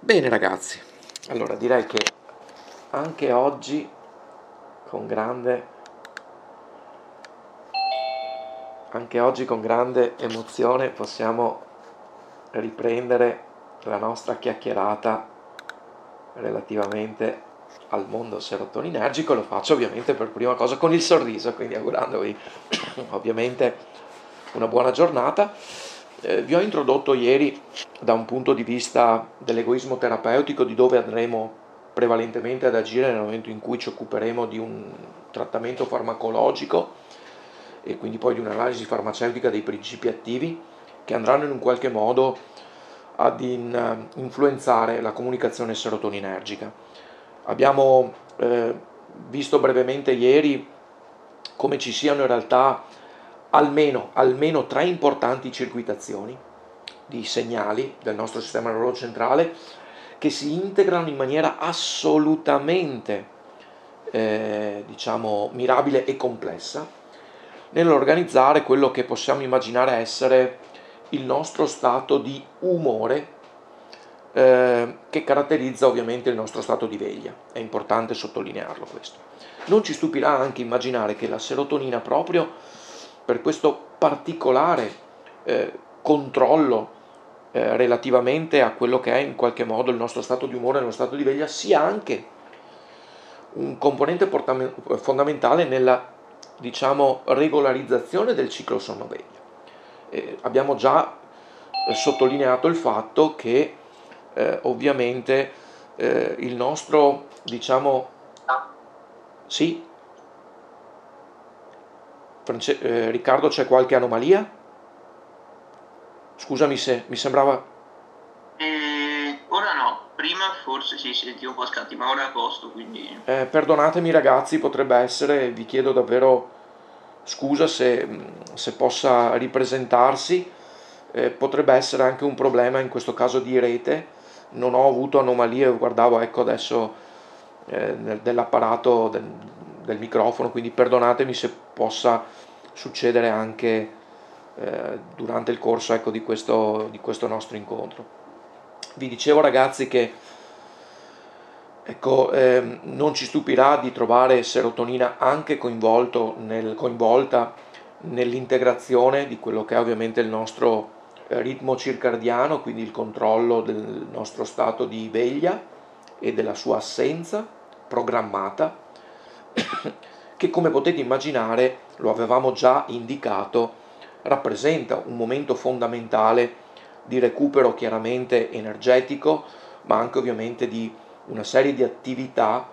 Bene ragazzi, allora direi che anche oggi con grande, anche oggi con grande emozione possiamo riprendere la nostra chiacchierata relativamente al mondo serotoninergico. Lo faccio ovviamente per prima cosa con il sorriso, quindi augurandovi ovviamente una buona giornata. Vi ho introdotto ieri da un punto di vista dell'egoismo terapeutico, di dove andremo prevalentemente ad agire nel momento in cui ci occuperemo di un trattamento farmacologico e quindi poi di un'analisi farmaceutica dei principi attivi che andranno in un qualche modo ad influenzare la comunicazione serotoninergica. Abbiamo visto brevemente ieri come ci siano in realtà almeno tre importanti circuitazioni di segnali del nostro sistema nervoso centrale che si integrano in maniera assolutamente mirabile e complessa nell'organizzare quello che possiamo immaginare essere il nostro stato di umore che caratterizza ovviamente il nostro stato di veglia. È importante sottolinearlo questo. Non ci stupirà anche immaginare che la serotonina, proprio per questo particolare controllo relativamente a quello che è in qualche modo il nostro stato di umore, nello stato di veglia, sia anche un componente fondamentale nella, regolarizzazione del ciclo sonno-veglia. Abbiamo già sottolineato il fatto che ovviamente il nostro, sì, Riccardo, c'è qualche anomalia? Scusami se mi sembrava. Ora no, prima forse si sentiva un po' scatti, ma ora è a posto, quindi... Perdonatemi ragazzi, potrebbe essere, vi chiedo davvero scusa se possa ripresentarsi, potrebbe essere anche un problema in questo caso di rete, non ho avuto anomalie, guardavo ecco adesso dell'apparato del microfono, quindi perdonatemi se possa succedere anche durante il corso ecco, di questo nostro incontro. Vi dicevo ragazzi che ecco, non ci stupirà di trovare serotonina anche coinvolta nell'integrazione di quello che è ovviamente il nostro ritmo circadiano, quindi il controllo del nostro stato di veglia e della sua assenza programmata, che come potete immaginare, lo avevamo già indicato, rappresenta un momento fondamentale di recupero chiaramente energetico, ma anche ovviamente di una serie di attività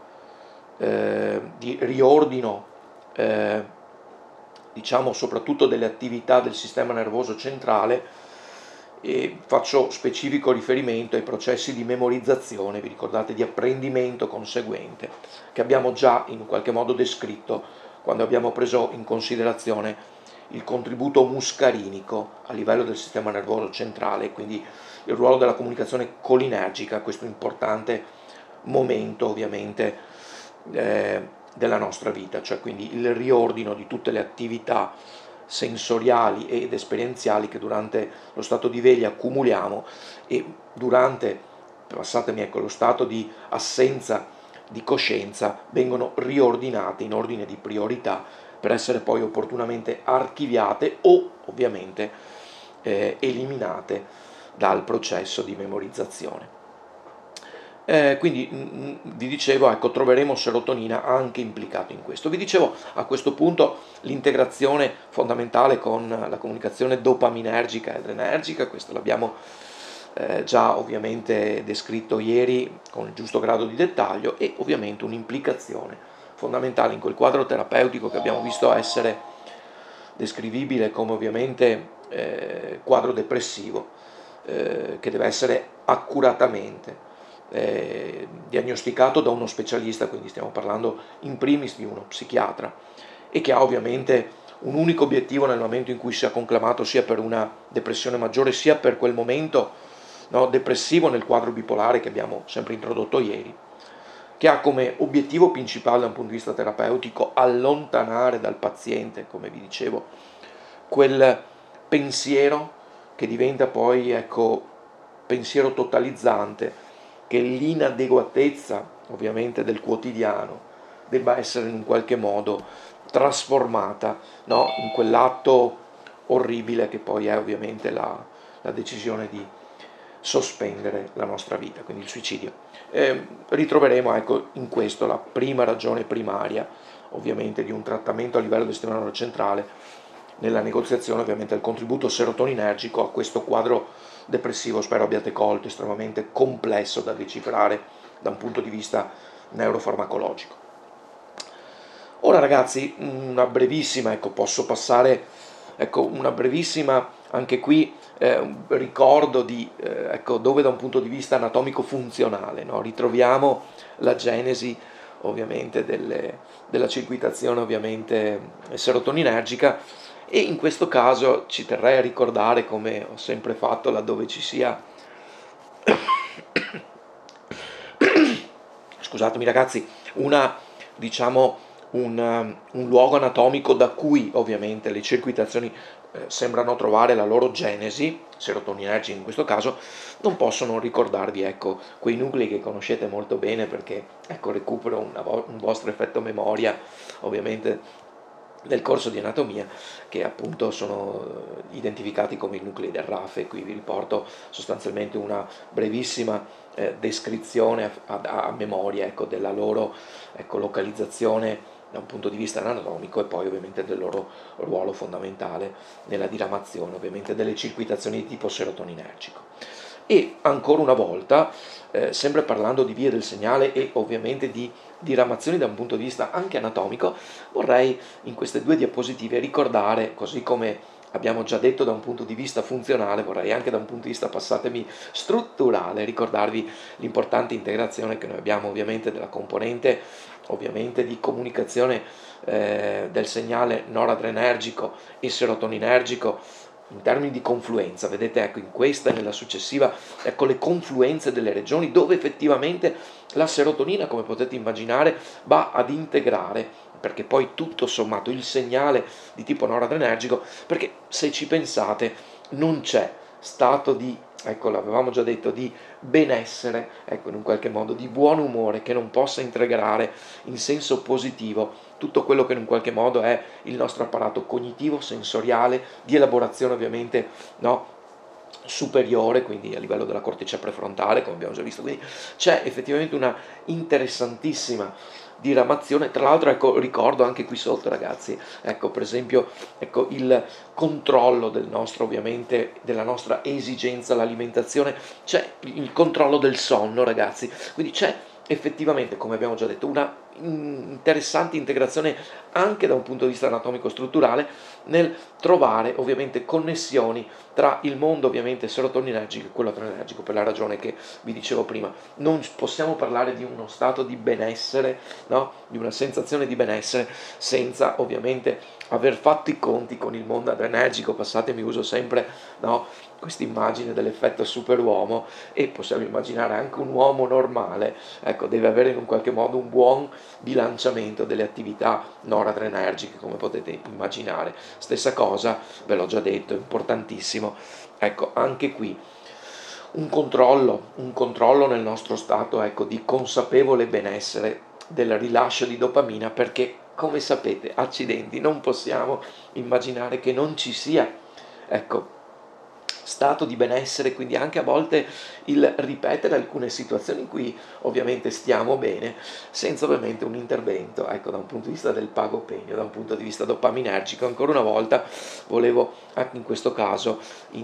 di riordino, eh, soprattutto delle attività del sistema nervoso centrale, e faccio specifico riferimento ai processi di memorizzazione, vi ricordate, di apprendimento conseguente, che abbiamo già in qualche modo descritto quando abbiamo preso in considerazione il contributo muscarinico a livello del sistema nervoso centrale, quindi il ruolo della comunicazione colinergica, questo importante momento ovviamente della nostra vita, cioè quindi il riordino di tutte le attività sensoriali ed esperienziali che durante lo stato di veglia accumuliamo e durante, passatemi ecco, lo stato di assenza di coscienza vengono riordinate in ordine di priorità per essere poi opportunamente archiviate o ovviamente eliminate dal processo di memorizzazione. Quindi vi dicevo, ecco, troveremo serotonina anche implicato in questo. Vi dicevo a questo punto l'integrazione fondamentale con la comunicazione dopaminergica e adrenergica, questo l'abbiamo già ovviamente descritto ieri con il giusto grado di dettaglio, e ovviamente un'implicazione fondamentale in quel quadro terapeutico che abbiamo visto essere descrivibile come ovviamente quadro depressivo, che deve essere accuratamente diagnosticato da uno specialista, quindi stiamo parlando in primis di uno psichiatra, e che ha ovviamente un unico obiettivo nel momento in cui sia conclamato, sia per una depressione maggiore, sia per quel momento, no, depressivo nel quadro bipolare che abbiamo sempre introdotto ieri, che ha come obiettivo principale da un punto di vista terapeutico allontanare dal paziente, come vi dicevo, quel pensiero che diventa poi, ecco, pensiero totalizzante, che l'inadeguatezza ovviamente del quotidiano debba essere in qualche modo trasformata, no, in quell'atto orribile che poi è ovviamente la decisione di sospendere la nostra vita, quindi il suicidio. Ritroveremo, ecco, in questo la prima ragione primaria ovviamente di un trattamento a livello del sistema neurocentrale, nella negoziazione ovviamente del contributo serotoninergico a questo quadro depressivo, spero abbiate colto, estremamente complesso da decifrare da un punto di vista neurofarmacologico. Ora ragazzi, una brevissima, ecco, posso passare, ecco, una brevissima, anche qui, un ricordo di, ecco, dove da un punto di vista anatomico-funzionale, no? Ritroviamo la genesi ovviamente della circuitazione ovviamente serotoninergica, e in questo caso ci terrei a ricordare, come ho sempre fatto laddove ci sia scusatemi ragazzi, diciamo, un luogo anatomico da cui ovviamente le circuitazioni sembrano trovare la loro genesi, serotoninergica in questo caso, non posso non ricordarvi, ecco, quei nuclei che conoscete molto bene, perché, ecco, recupero un vostro effetto memoria, ovviamente nel corso di anatomia, che appunto sono identificati come i nuclei del RAF. Qui vi riporto sostanzialmente una brevissima descrizione a memoria, ecco, della loro, ecco, localizzazione da un punto di vista anatomico, e poi ovviamente del loro ruolo fondamentale nella diramazione ovviamente delle circuitazioni di tipo serotoninergico. E ancora una volta, sempre parlando di vie del segnale e ovviamente di diramazioni da un punto di vista anche anatomico, vorrei in queste due diapositive ricordare, così come abbiamo già detto da un punto di vista funzionale, vorrei anche da un punto di vista, passatemi, strutturale, ricordarvi l'importante integrazione che noi abbiamo ovviamente della componente ovviamente di comunicazione del segnale noradrenergico e serotoninergico in termini di confluenza. Vedete, ecco, in questa e nella successiva, ecco, le confluenze delle regioni dove effettivamente la serotonina, come potete immaginare, va ad integrare, perché poi tutto sommato il segnale di tipo noradrenergico, perché se ci pensate non c'è stato di, ecco, l'avevamo già detto, di benessere, ecco, in un qualche modo di buon umore, che non possa integrare in senso positivo tutto quello che in un qualche modo è il nostro apparato cognitivo, sensoriale, di elaborazione ovviamente, no, superiore, quindi a livello della corteccia prefrontale, come abbiamo già visto. Quindi c'è effettivamente una interessantissima diramazione. Tra l'altro, ecco, ricordo anche qui sotto, ragazzi, ecco, per esempio, ecco, il controllo del nostro, ovviamente, della nostra esigenza, l'alimentazione, c'è il controllo del sonno, ragazzi, quindi c'è effettivamente, come abbiamo già detto, una interessante integrazione anche da un punto di vista anatomico-strutturale nel trovare ovviamente connessioni tra il mondo ovviamente serotoninergico e quello adrenergico, per la ragione che vi dicevo prima. Non possiamo parlare di uno stato di benessere, no? Di una sensazione di benessere, senza ovviamente aver fatto i conti con il mondo adrenergico. Passatemi, uso sempre, no, questa immagine dell'effetto superuomo, e possiamo immaginare anche un uomo normale, ecco, deve avere in un qualche modo un buon bilanciamento delle attività noradrenergiche, come potete immaginare. Stessa cosa, ve l'ho già detto, è importantissimo, ecco, anche qui un controllo nel nostro stato, ecco, di consapevole benessere del rilascio di dopamina, perché, come sapete, accidenti, non possiamo immaginare che non ci sia, ecco, stato di benessere, quindi anche a volte il ripetere alcune situazioni in cui ovviamente stiamo bene, senza ovviamente un intervento, ecco, da un punto di vista del pago pegno, da un punto di vista dopaminergico. Ancora una volta volevo anche in questo caso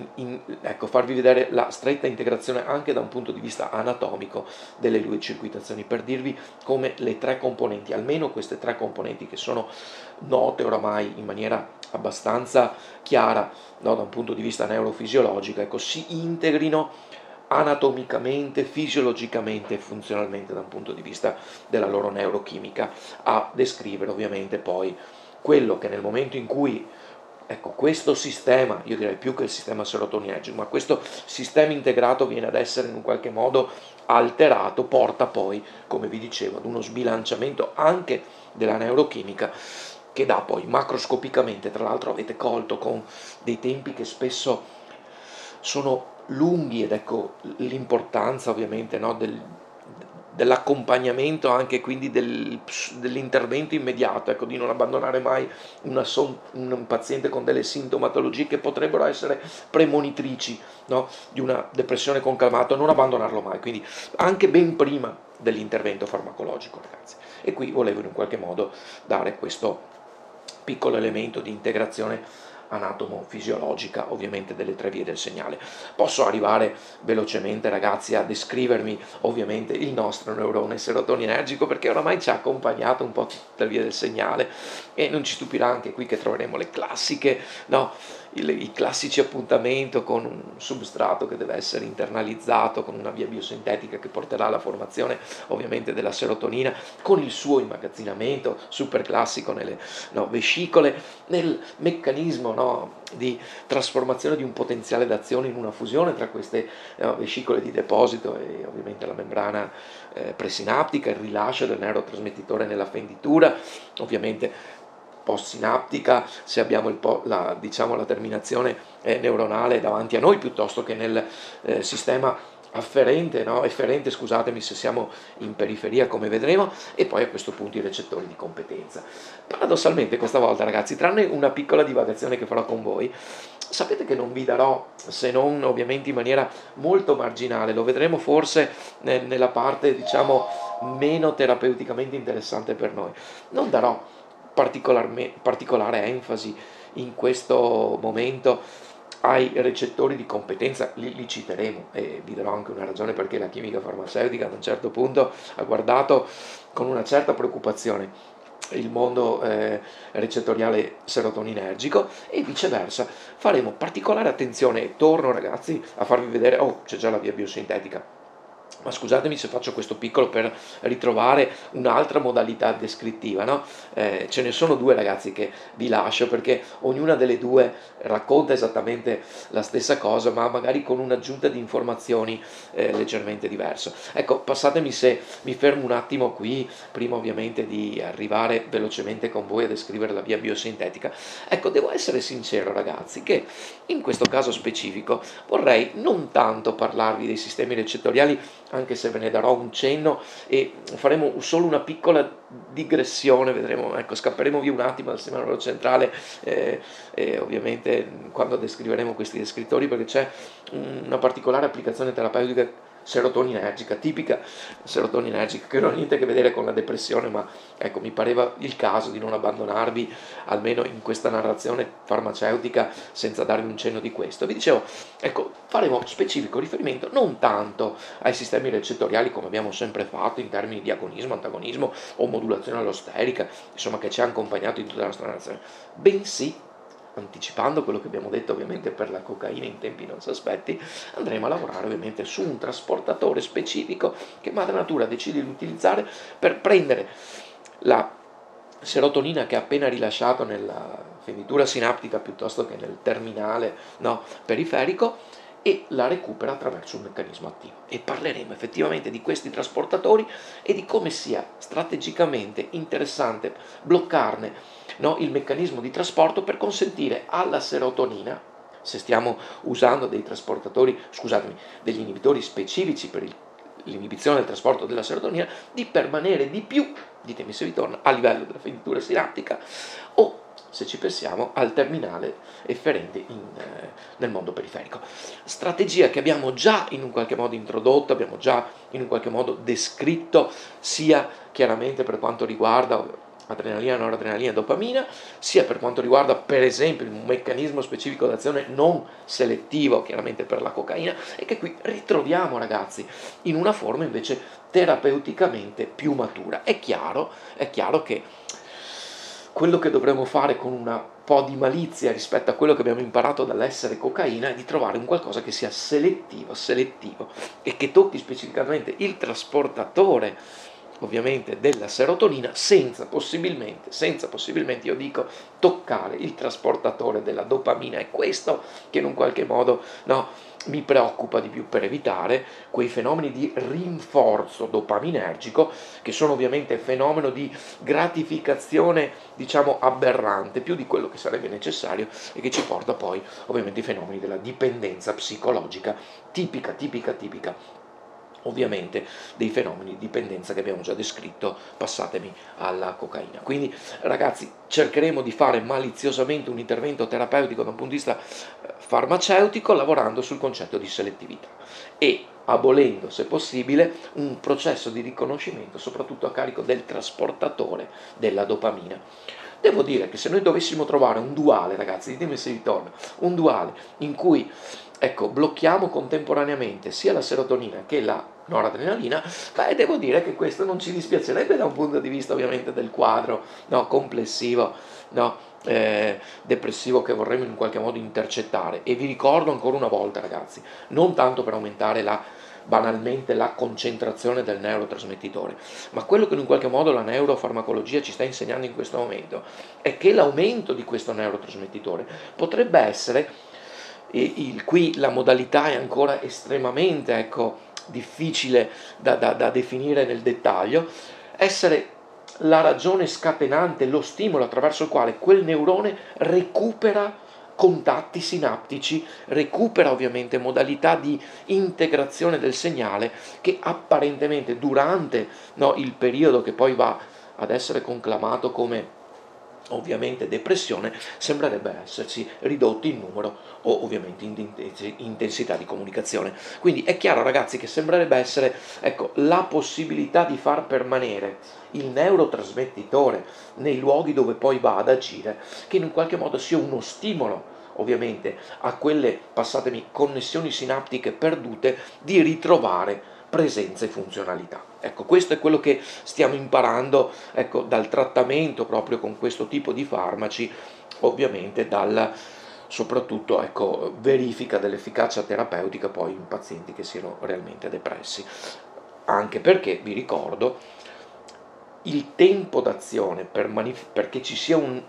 ecco, farvi vedere la stretta integrazione anche da un punto di vista anatomico delle due circuitazioni, per dirvi come le tre componenti, almeno queste tre componenti che sono note oramai in maniera abbastanza chiara, no, da un punto di vista neurofisiologico, ecco, si integrino anatomicamente, fisiologicamente e funzionalmente da un punto di vista della loro neurochimica, a descrivere ovviamente poi quello che nel momento in cui, ecco, questo sistema, io direi più che il sistema serotoninergico, ma questo sistema integrato viene ad essere in un qualche modo alterato, porta poi, come vi dicevo, ad uno sbilanciamento anche della neurochimica, che dà poi macroscopicamente, tra l'altro avete colto, con dei tempi che spesso sono lunghi, ed ecco l'importanza ovviamente, no, dell'accompagnamento, anche quindi dell'intervento immediato, ecco, di non abbandonare mai un paziente con delle sintomatologie che potrebbero essere premonitrici, no, di una depressione conclamata, non abbandonarlo mai, quindi anche ben prima dell'intervento farmacologico, ragazzi. E qui volevo in un qualche modo dare questo piccolo elemento di integrazione anatomo-fisiologica, ovviamente, delle tre vie del segnale. Posso arrivare velocemente, ragazzi, a descrivermi ovviamente il nostro neurone serotoninergico, perché oramai ci ha accompagnato un po' tutte le vie del segnale, e non ci stupirà anche qui che troveremo le classiche, no, i classici appuntamenti con un substrato che deve essere internalizzato, con una via biosintetica che porterà alla formazione ovviamente della serotonina, con il suo immagazzinamento super classico nelle vescicole, nel meccanismo, no, di trasformazione di un potenziale d'azione in una fusione tra queste vescicole di deposito e ovviamente la membrana presinaptica, il rilascio del neurotrasmettitore nella fenditura, ovviamente post-sinaptica, se abbiamo la terminazione neuronale davanti a noi, piuttosto che nel sistema afferente, no? Efferente, scusatemi, se siamo in periferia, come vedremo, e poi a questo punto i recettori di competenza. Paradossalmente questa volta, ragazzi, tranne una piccola divagazione che farò con voi, sapete che non vi darò, se non ovviamente in maniera molto marginale, lo vedremo forse nella parte, diciamo, meno terapeuticamente interessante per noi, non darò particolare enfasi in questo momento ai recettori di competenza, li citeremo, e vi darò anche una ragione perché la chimica farmaceutica ad un certo punto ha guardato con una certa preoccupazione il mondo recettoriale serotoninergico, e viceversa faremo particolare attenzione, e torno, ragazzi, a farvi vedere, c'è già la via biosintetica. Ma scusatemi se faccio questo piccolo per ritrovare un'altra modalità descrittiva, no? Ce ne sono due, ragazzi, che vi lascio, perché ognuna delle due racconta esattamente la stessa cosa, ma magari con un'aggiunta di informazioni leggermente diverso. Ecco, passatemi se mi fermo un attimo qui, prima ovviamente di arrivare velocemente con voi a descrivere la via biosintetica. Ecco, devo essere sincero, ragazzi, che in questo caso specifico vorrei non tanto parlarvi dei sistemi recettoriali, anche se ve ne darò un cenno, e faremo solo una piccola digressione, vedremo, ecco, scapperemo via un attimo dal sistema neurocentrale ovviamente quando descriveremo questi descrittori, perché c'è una particolare applicazione terapeutica serotoninergica, tipica serotoninergica, che non ha niente a che vedere con la depressione, ma ecco, mi pareva il caso di non abbandonarvi almeno in questa narrazione farmaceutica senza darvi un cenno di questo. Vi dicevo, ecco, faremo specifico riferimento non tanto ai sistemi recettoriali, come abbiamo sempre fatto in termini di agonismo, antagonismo o modulazione allosterica, insomma, che ci ha accompagnato in tutta la nostra narrazione, bensì, anticipando quello che abbiamo detto ovviamente per la cocaina in tempi non sospetti, andremo a lavorare ovviamente su un trasportatore specifico che madre natura decide di utilizzare per prendere la serotonina che ha appena rilasciato nella fenditura sinaptica piuttosto che nel terminale, no, periferico, e la recupera attraverso un meccanismo attivo. E parleremo effettivamente di questi trasportatori e di come sia strategicamente interessante bloccarne, no, il meccanismo di trasporto per consentire alla serotonina, se stiamo usando dei trasportatori, scusatemi, degli inibitori specifici per l'inibizione del trasporto della serotonina, di permanere di più, ditemi se vi torna, a livello della fenditura sinaptica o, se ci pensiamo, al terminale efferente nel mondo periferico. Strategia che abbiamo già in un qualche modo introdotto, abbiamo già in un qualche modo descritto, sia chiaramente per quanto riguarda adrenalina, noradrenalina, dopamina, sia per quanto riguarda per esempio un meccanismo specifico d'azione non selettivo, chiaramente per la cocaina, e che qui ritroviamo, ragazzi, in una forma invece terapeuticamente più matura. È chiaro che quello che dovremmo fare con un po' di malizia rispetto a quello che abbiamo imparato dall'essere cocaina è di trovare un qualcosa che sia selettivo e che tocchi specificamente il trasportatore ovviamente della serotonina senza possibilmente, io dico, toccare il trasportatore della dopamina. È questo che in un qualche modo, no, mi preoccupa di più per evitare quei fenomeni di rinforzo dopaminergico, che sono ovviamente fenomeno di gratificazione, diciamo, aberrante, più di quello che sarebbe necessario, e che ci porta poi ovviamente ai fenomeni della dipendenza psicologica tipica ovviamente dei fenomeni di dipendenza che abbiamo già descritto, passatemi, alla cocaina. Quindi ragazzi, cercheremo di fare maliziosamente un intervento terapeutico da un punto di vista farmaceutico, lavorando sul concetto di selettività e abolendo, se possibile, un processo di riconoscimento soprattutto a carico del trasportatore della dopamina. Devo dire che se noi dovessimo trovare un duale, ragazzi, ditemi se ritorna, un duale in cui, ecco, blocchiamo contemporaneamente sia la serotonina che la noradrenalina, devo dire che questo non ci dispiacerebbe da un punto di vista ovviamente del quadro, no, complessivo, no, depressivo, che vorremmo in qualche modo intercettare. E vi ricordo ancora una volta, ragazzi, non tanto per aumentare banalmente la concentrazione del neurotrasmettitore, ma quello che in qualche modo la neurofarmacologia ci sta insegnando in questo momento è che l'aumento di questo neurotrasmettitore potrebbe essere, qui la modalità è ancora estremamente, ecco, difficile da definire nel dettaglio, essere la ragione scatenante, lo stimolo attraverso il quale quel neurone recupera contatti sinaptici, recupera ovviamente modalità di integrazione del segnale che apparentemente durante, no, il periodo che poi va ad essere conclamato come ovviamente depressione, sembrerebbe essersi ridotti in numero o ovviamente in intensità di comunicazione. Quindi è chiaro, ragazzi, che sembrerebbe essere, ecco, la possibilità di far permanere il neurotrasmettitore nei luoghi dove poi va ad agire, che in qualche modo sia uno stimolo ovviamente a quelle, passatemi, connessioni sinaptiche perdute, di ritrovare presenza e funzionalità. Ecco, questo è quello che stiamo imparando, ecco, dal trattamento proprio con questo tipo di farmaci, ovviamente dal soprattutto, ecco, verifica dell'efficacia terapeutica poi in pazienti che siano realmente depressi. Anche perché, vi ricordo, il tempo d'azione perché ci sia un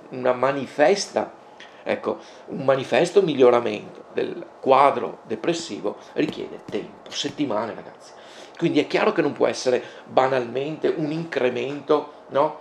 manifesto miglioramento del quadro depressivo richiede tempo, settimane, ragazzi. Quindi è chiaro che non può essere banalmente un incremento, no,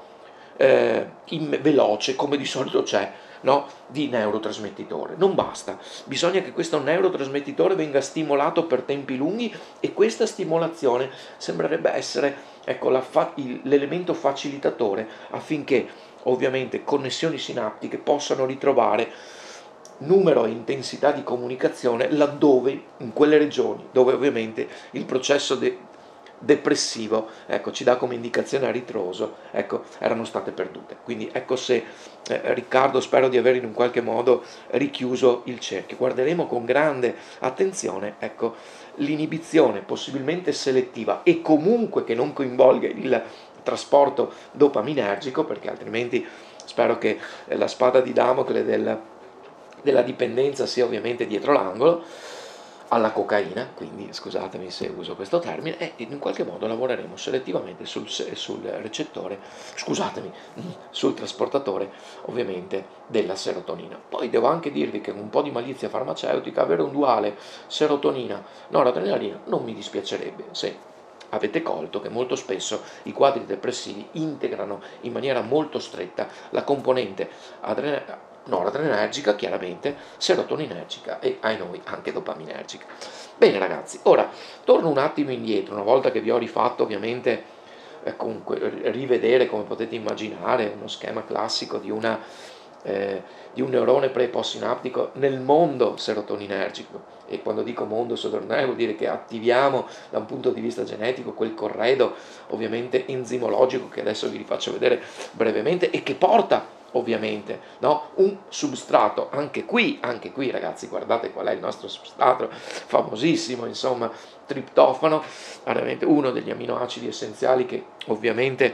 veloce, come di solito c'è, no, di neurotrasmettitore. Non basta, bisogna che questo neurotrasmettitore venga stimolato per tempi lunghi, e questa stimolazione sembrerebbe essere, ecco, l'elemento facilitatore affinché ovviamente connessioni sinaptiche possano ritrovare numero e intensità di comunicazione laddove, in quelle regioni dove ovviamente il processo depressivo, ecco, ci dà come indicazione a ritroso, ecco, erano state perdute. Quindi ecco, se Riccardo, spero di aver in un qualche modo richiuso il cerchio. Guarderemo con grande attenzione, ecco, l'inibizione possibilmente selettiva e comunque che non coinvolga il trasporto dopaminergico, perché altrimenti spero che la spada di Damocle della dipendenza sia ovviamente dietro l'angolo, alla cocaina, quindi scusatemi se uso questo termine, e in qualche modo lavoreremo selettivamente sul recettore, sul trasportatore ovviamente della serotonina. Poi devo anche dirvi che con un po' di malizia farmaceutica avere un duale serotonina-noradrenalina non mi dispiacerebbe, se avete colto che molto spesso i quadri depressivi integrano in maniera molto stretta la componente noradrenergica, chiaramente, serotoninergica e, ai noi, anche dopaminergica. Bene, ragazzi, ora torno un attimo indietro, una volta che vi ho rifatto ovviamente, comunque, rivedere, come potete immaginare, uno schema classico di un neurone pre- e postsinaptico nel mondo serotoninergico. E quando dico mondo serotoninergico vuol dire che attiviamo da un punto di vista genetico quel corredo ovviamente enzimologico che adesso vi rifaccio vedere brevemente, e che porta ovviamente, no, un substrato, anche qui ragazzi, guardate qual è il nostro substrato famosissimo, insomma, triptofano, veramente uno degli aminoacidi essenziali che ovviamente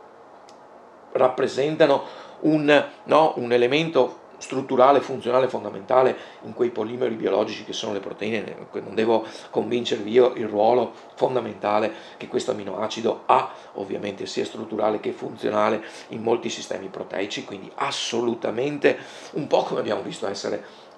rappresentano un elemento strutturale, funzionale, fondamentale in quei polimeri biologici che sono le proteine. Non devo convincervi io il ruolo fondamentale che questo aminoacido ha, ovviamente sia strutturale che funzionale in molti sistemi proteici, quindi assolutamente un po' come abbiamo visto essere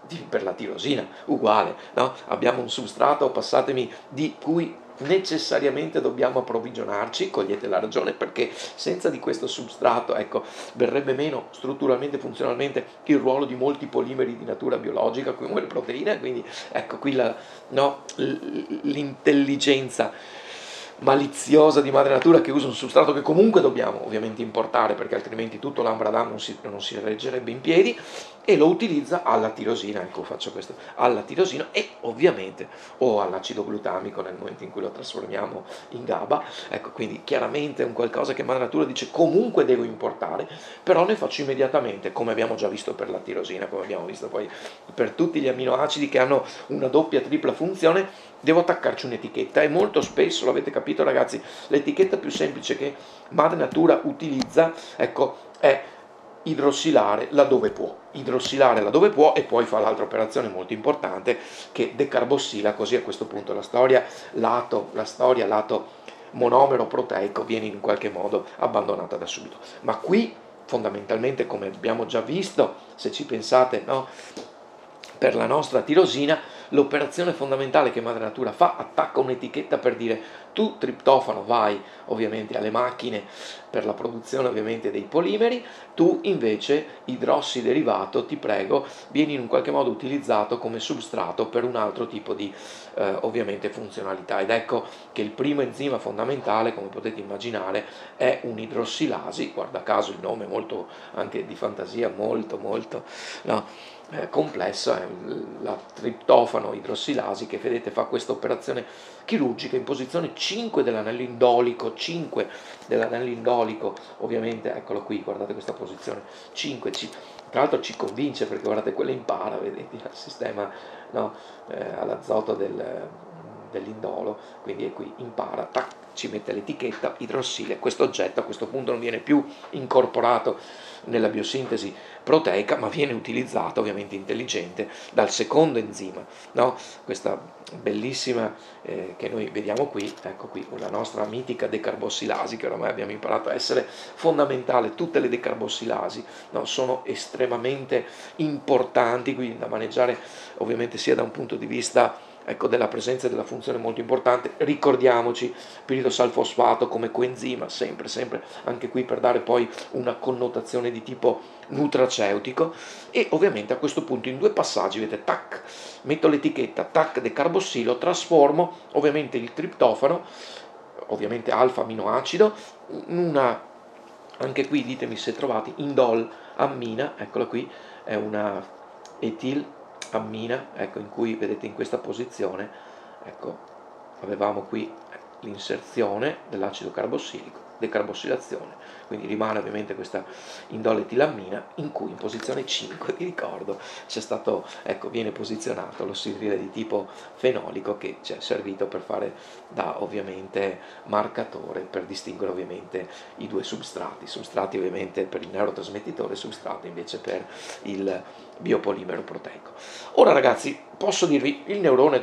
per la tirosina, uguale, no? Abbiamo un substrato, passatemi, di cui necessariamente dobbiamo approvvigionarci, cogliete la ragione, perché senza di questo substrato, ecco, verrebbe meno strutturalmente, funzionalmente il ruolo di molti polimeri di natura biologica come le proteine, quindi ecco qui l'intelligenza maliziosa di madre natura che usa un substrato che comunque dobbiamo ovviamente importare, perché altrimenti tutto l'ambradam non si reggerebbe in piedi, e lo utilizza alla tirosina, ecco faccio questo, alla tirosina e ovviamente o all'acido glutamico nel momento in cui lo trasformiamo in GABA, ecco, quindi chiaramente è un qualcosa che madre natura dice comunque devo importare, però ne faccio immediatamente, come abbiamo già visto per la tirosina, come abbiamo visto poi per tutti gli amminoacidi che hanno una doppia, tripla funzione, devo attaccarci un'etichetta, e molto spesso, l'avete capito ragazzi, l'etichetta più semplice che madre natura utilizza, ecco, è idrossilare laddove può, e poi fa l'altra operazione molto importante che decarbossila, così a questo punto la storia lato monomero proteico viene in qualche modo abbandonata da subito. Ma qui fondamentalmente, come abbiamo già visto, se ci pensate, no, per la nostra tirosina, l'operazione fondamentale che madre natura fa, attacca un'etichetta per dire tu triptofano vai ovviamente alle macchine per la produzione ovviamente dei polimeri, tu invece idrossiderivato, ti prego, vieni in un qualche modo utilizzato come substrato per un altro tipo di ovviamente funzionalità. Ed ecco che il primo enzima fondamentale, come potete immaginare, è un'idrossilasi, guarda caso il nome molto anche di fantasia, molto no, complesso, è la triptofano idrossilasi che vedete fa questa operazione chirurgica in posizione 5 dell'anello indolico, ovviamente, eccolo qui, guardate questa posizione 5, tra l'altro ci convince perché guardate, quella impara, vedete, il sistema, no, all'azoto dell'indolo, quindi è qui, impara, tac, ci mette l'etichetta idrossile, questo oggetto a questo punto non viene più incorporato nella biosintesi proteica, ma viene utilizzato ovviamente intelligente dal secondo enzima, no? Questa bellissima che noi vediamo qui, ecco qui, la nostra mitica decarbossilasi, che oramai abbiamo imparato a essere fondamentale. Tutte le decarbossilasi, no, sono estremamente importanti, quindi da maneggiare ovviamente sia da un punto di vista, ecco, della presenza e della funzione molto importante. Ricordiamoci piridosalfosfato come coenzima, sempre anche qui per dare poi una connotazione di tipo nutraceutico. E ovviamente a questo punto in due passaggi, vedete, tac, metto l'etichetta, tac, decarbossilo, trasformo ovviamente il triptofano, ovviamente alfa aminoacido, in una, anche qui ditemi se trovate, indol ammina, eccola qui, è una etil ammina, ecco, in cui vedete in questa posizione, ecco, avevamo qui l'inserzione dell'acido carbossilico, decarbossilazione, quindi rimane ovviamente questa indole etilammina, in cui in posizione 5, vi ricordo, c'è stato, ecco, viene posizionato l'ossidrile di tipo fenolico che ci è servito per fare da ovviamente marcatore per distinguere ovviamente i due substrati ovviamente per il neurotrasmettitore, substrato invece per il biopolimero proteico. Ora ragazzi, posso dirvi, il neurone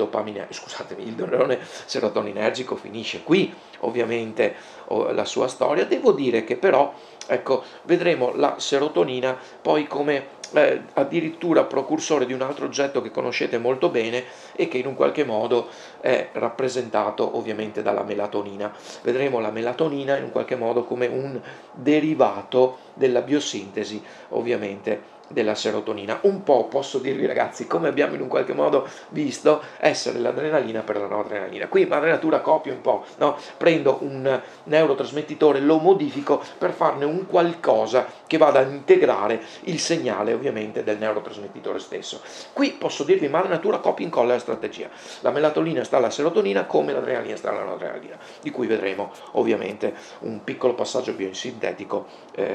serotoninergico finisce qui ovviamente la sua storia. Devo dire che però, ecco, vedremo la serotonina poi come addirittura precursore di un altro oggetto che conoscete molto bene e che in un qualche modo è rappresentato ovviamente dalla melatonina. Vedremo la melatonina in un qualche modo come un derivato della biosintesi ovviamente della serotonina, un po' posso dirvi ragazzi, come abbiamo in un qualche modo visto, essere l'adrenalina per la noradrenalina. Qui madre natura copia un po', no? Prendo un neurotrasmettitore, lo modifico per farne un qualcosa che vada a integrare il segnale ovviamente del neurotrasmettitore stesso. Qui posso dirvi madre natura copia e incolla la strategia. La melatonina sta alla serotonina come l'adrenalina sta alla noradrenalina, di cui vedremo ovviamente un piccolo passaggio biosintetico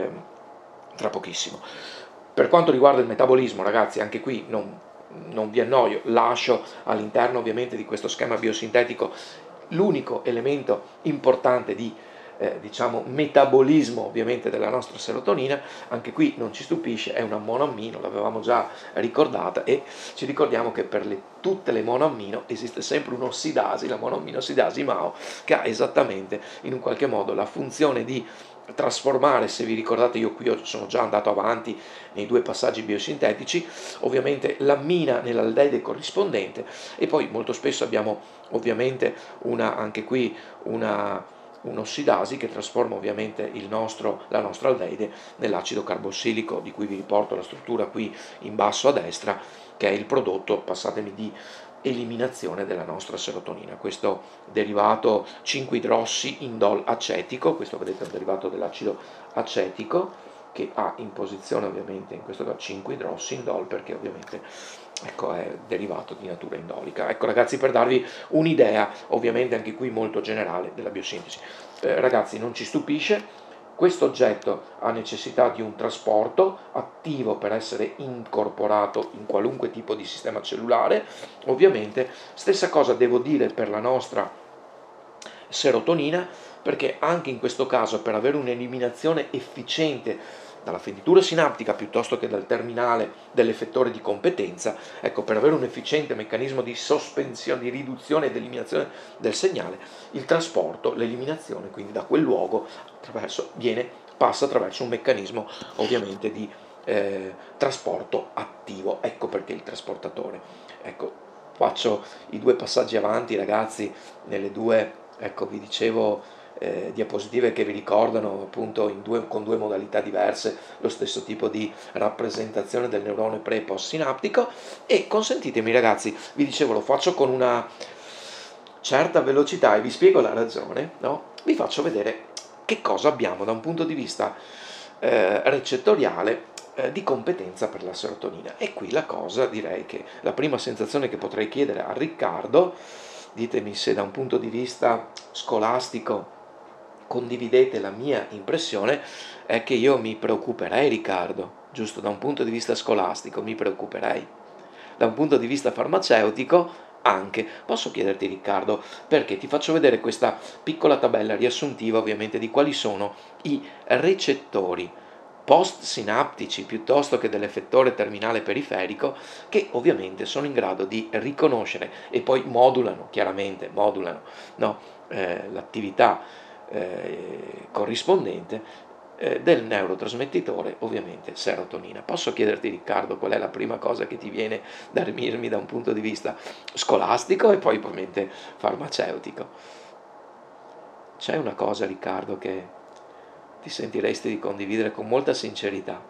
tra pochissimo. Per quanto riguarda il metabolismo, ragazzi, anche qui non vi annoio, lascio all'interno ovviamente di questo schema biosintetico l'unico elemento importante di diciamo metabolismo ovviamente della nostra serotonina. Anche qui non ci stupisce, è una monoammino, l'avevamo già ricordata, e ci ricordiamo che per tutte le monoammino esiste sempre un'ossidasi, la monoamminossidasi MAO, che ha esattamente in un qualche modo la funzione di trasformare, se vi ricordate, io qui sono già andato avanti nei 2 passaggi biosintetici, ovviamente l'ammina nell'aldeide corrispondente, e poi molto spesso abbiamo ovviamente anche qui un'ossidasi che trasforma ovviamente la nostra aldeide nell'acido carbossilico, di cui vi riporto la struttura qui in basso a destra, che è il prodotto, passatemi, di eliminazione della nostra serotonina. Questo derivato 5-idrossi-indol acetico, questo vedete è un derivato dell'acido acetico, che ha in posizione ovviamente in questo caso 5-idrossi-indol, perché ovviamente ecco, è derivato di natura indolica. Ecco ragazzi, per darvi un'idea ovviamente anche qui molto generale della biosintesi. Ragazzi, non ci stupisce, questo oggetto ha necessità di un trasporto attivo per essere incorporato in qualunque tipo di sistema cellulare. Ovviamente stessa cosa devo dire per la nostra serotonina, perché anche in questo caso, per avere un'eliminazione efficiente dalla fenditura sinaptica piuttosto che dal terminale dell'effettore di competenza, ecco, per avere un efficiente meccanismo di sospensione, di riduzione ed eliminazione del segnale, il trasporto, l'eliminazione quindi da quel luogo passa attraverso un meccanismo ovviamente di trasporto attivo. Ecco perché il trasportatore. Ecco, faccio i 2 passaggi avanti ragazzi nelle 2, ecco, vi dicevo, diapositive che vi ricordano appunto con 2 modalità diverse lo stesso tipo di rappresentazione del neurone pre e post sinaptico. E consentitemi ragazzi, vi dicevo, lo faccio con una certa velocità e vi spiego la ragione, no? Vi faccio vedere che cosa abbiamo da un punto di vista recettoriale di competenza per la serotonina. E qui la cosa, direi che la prima sensazione che potrei chiedere a Riccardo, ditemi se da un punto di vista scolastico condividete la mia impressione, è che io mi preoccuperei, Riccardo, giusto da un punto di vista scolastico mi preoccuperei. Da un punto di vista farmaceutico anche. Posso chiederti, Riccardo, perché ti faccio vedere questa piccola tabella riassuntiva ovviamente di quali sono i recettori post-sinaptici piuttosto che dell'effettore terminale periferico, che ovviamente sono in grado di riconoscere e poi modulano no, l'attività corrispondente del neurotrasmettitore, ovviamente serotonina. Posso chiederti, Riccardo, qual è la prima cosa che ti viene da dirmi da un punto di vista scolastico e poi ovviamente farmaceutico? C'è una cosa, Riccardo, che ti sentiresti di condividere con molta sincerità?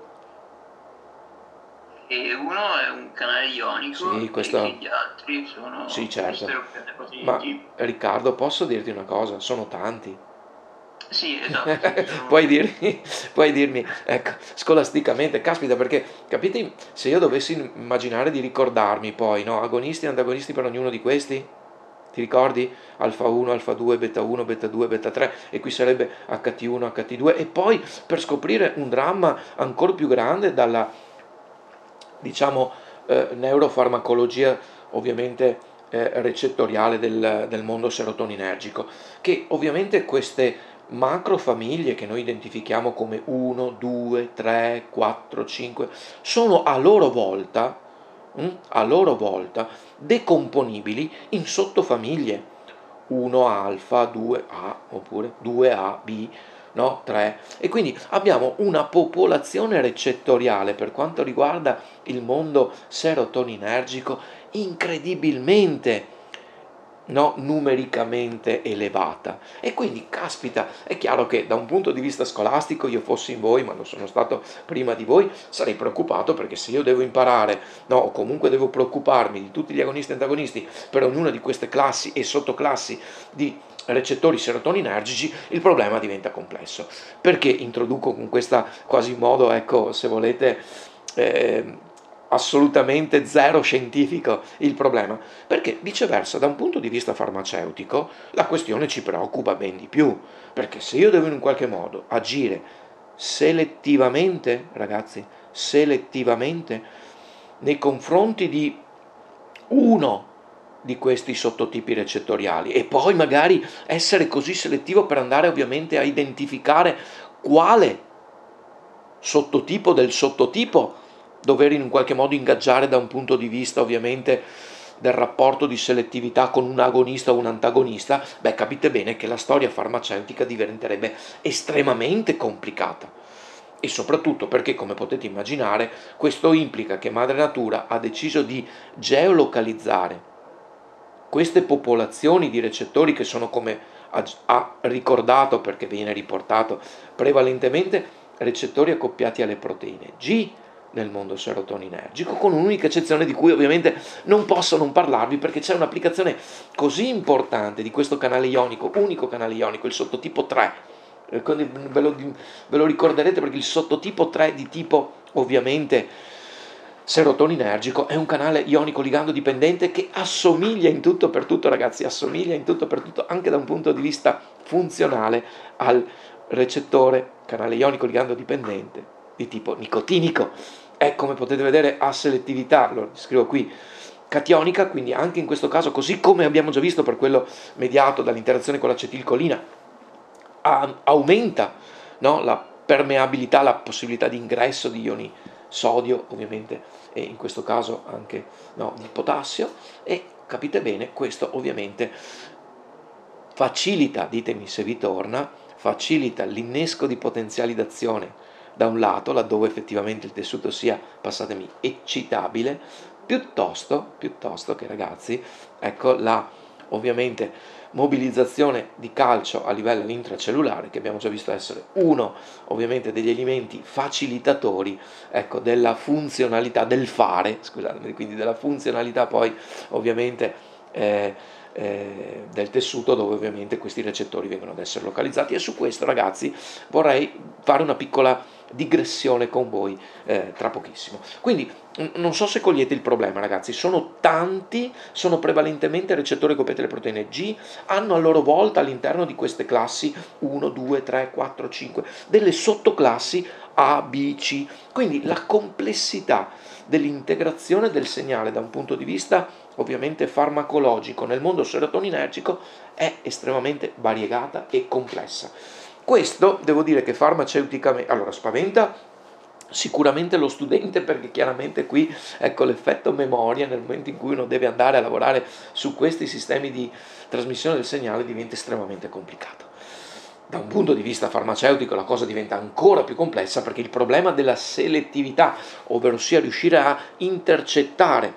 E uno è un canale ionico, Sì, e questo... che gli altri sono Sì, certo. potenti. Ma Riccardo, posso dirti una cosa? Sono tanti. Sì, esatto. Sì, puoi dirmi, ecco, scolasticamente, caspita, perché capite, se io dovessi immaginare di ricordarmi poi, no, agonisti e antagonisti per ognuno di questi, ti ricordi? Alfa 1, alfa 2, beta 1, beta 2, beta 3, e qui sarebbe HT1, HT2, e poi per scoprire un dramma ancora più grande dalla, diciamo, neurofarmacologia ovviamente recettoriale del mondo serotoninergico, che ovviamente queste macrofamiglie che noi identifichiamo come 1, 2, 3, 4, 5 sono a loro volta decomponibili in sottofamiglie, 1 alfa, 2A oppure 2A, B, no, 3, e quindi abbiamo una popolazione recettoriale per quanto riguarda il mondo serotoninergico incredibilmente, no, numericamente elevata. E quindi caspita, è chiaro che da un punto di vista scolastico, io fossi in voi, ma lo sono stato prima di voi, sarei preoccupato, perché se io devo imparare, no, o comunque devo preoccuparmi di tutti gli agonisti e antagonisti per ognuna di queste classi e sottoclassi di recettori serotoninergici, il problema diventa complesso. Perché introduco con questa quasi modo, ecco, se volete, assolutamente zero scientifico il problema? Perché viceversa, da un punto di vista farmaceutico, la questione ci preoccupa ben di più, perché se io devo in qualche modo agire selettivamente, ragazzi, selettivamente nei confronti di uno di questi sottotipi recettoriali e poi magari essere così selettivo per andare ovviamente a identificare quale sottotipo del sottotipo dover in qualche modo ingaggiare da un punto di vista ovviamente del rapporto di selettività con un agonista o un antagonista, beh, capite bene che la storia farmaceutica diventerebbe estremamente complicata. E soprattutto perché, come potete immaginare, questo implica che Madre Natura ha deciso di geolocalizzare queste popolazioni di recettori che sono, come ha ricordato, perché viene riportato, prevalentemente recettori accoppiati alle proteine G nel mondo serotoninergico, con un'unica eccezione di cui ovviamente non posso non parlarvi perché c'è un'applicazione così importante di questo canale ionico, unico canale ionico, il sottotipo 3. Ve lo ricorderete perché il sottotipo 3 di tipo ovviamente serotoninergico è un canale ionico ligando dipendente che assomiglia in tutto per tutto, ragazzi, assomiglia in tutto per tutto anche da un punto di vista funzionale al recettore canale ionico ligando dipendente di tipo nicotinico. E come potete vedere ha selettività, lo scrivo qui, cationika, quindi anche in questo caso, così come abbiamo già visto per quello mediato dall'interazione con l'acetilcolina, aumenta, no, la permeabilità, la possibilità di ingresso di ioni sodio ovviamente e in questo caso anche, no, di potassio, e capite bene questo ovviamente facilita, ditemi se vi torna, facilita l'innesco di potenziali d'azione da un lato, laddove effettivamente il tessuto sia, passatemi, eccitabile, piuttosto che, ragazzi, ecco, la ovviamente mobilizzazione di calcio a livello intracellulare, che abbiamo già visto essere uno ovviamente degli elementi facilitatori, ecco, della funzionalità del fare, scusatemi, quindi della funzionalità poi ovviamente del tessuto, dove ovviamente questi recettori vengono ad essere localizzati. E su questo, ragazzi, vorrei fare una piccola digressione con voi tra pochissimo. Quindi non so se cogliete il problema, ragazzi, sono tanti, sono prevalentemente recettori accoppiati alle proteine G, hanno a loro volta all'interno di queste classi 1, 2, 3, 4, 5 delle sottoclassi A, B, C, quindi la complessità dell'integrazione del segnale da un punto di vista ovviamente farmacologico nel mondo serotoninergico è estremamente variegata e complessa. Questo devo dire che farmaceuticamente, allora, spaventa sicuramente lo studente, perché chiaramente qui, ecco, l'effetto memoria nel momento in cui uno deve andare a lavorare su questi sistemi di trasmissione del segnale diventa estremamente complicato. Da un punto di vista farmaceutico la cosa diventa ancora più complessa, perché il problema della selettività, ovvero sia riuscire a intercettare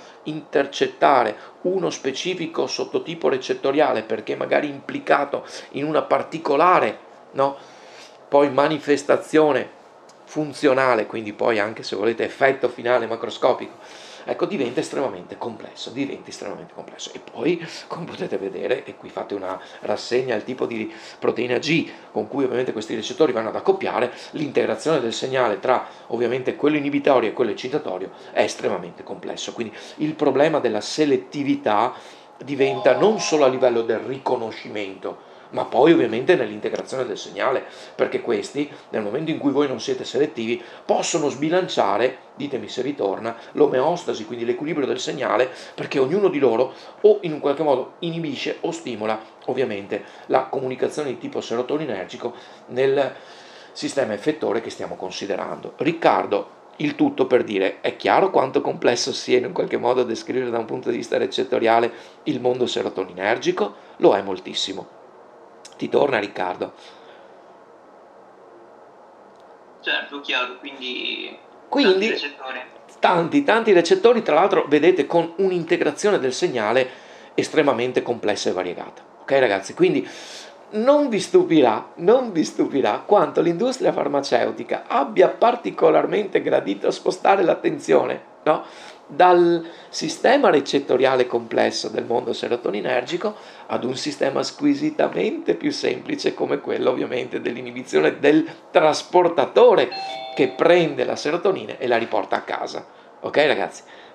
uno specifico sottotipo recettoriale perché magari implicato in una particolare, poi manifestazione funzionale, quindi poi anche, se volete, effetto finale macroscopico, ecco, diventa estremamente complesso. E poi, come potete vedere, e qui fate una rassegna al tipo di proteina G con cui ovviamente questi recettori vanno ad accoppiare, l'integrazione del segnale tra ovviamente quello inibitorio e quello eccitatorio è estremamente complesso. Quindi il problema della selettività diventa non solo a livello del riconoscimento, ma poi ovviamente nell'integrazione del segnale, perché questi, nel momento in cui voi non siete selettivi, possono sbilanciare, ditemi se vi torna, l'omeostasi, quindi l'equilibrio del segnale, perché ognuno di loro o in un qualche modo inibisce o stimola ovviamente la comunicazione di tipo serotoninergico nel sistema effettore che stiamo considerando. Riccardo, il tutto per dire, è chiaro quanto complesso sia in un qualche modo descrivere da un punto di vista recettoriale il mondo serotoninergico? Lo è moltissimo. Ti torna, Riccardo? Certo, chiaro, quindi tanti recettori, tra l'altro vedete con un'integrazione del segnale estremamente complessa e variegata. Ok, ragazzi? Quindi non vi stupirà quanto l'industria farmaceutica abbia particolarmente gradito spostare l'attenzione, dal sistema recettoriale complesso del mondo serotoninergico ad un sistema squisitamente più semplice come quello ovviamente dell'inibizione del trasportatore che prende la serotonina e la riporta a casa. Ok, ragazzi?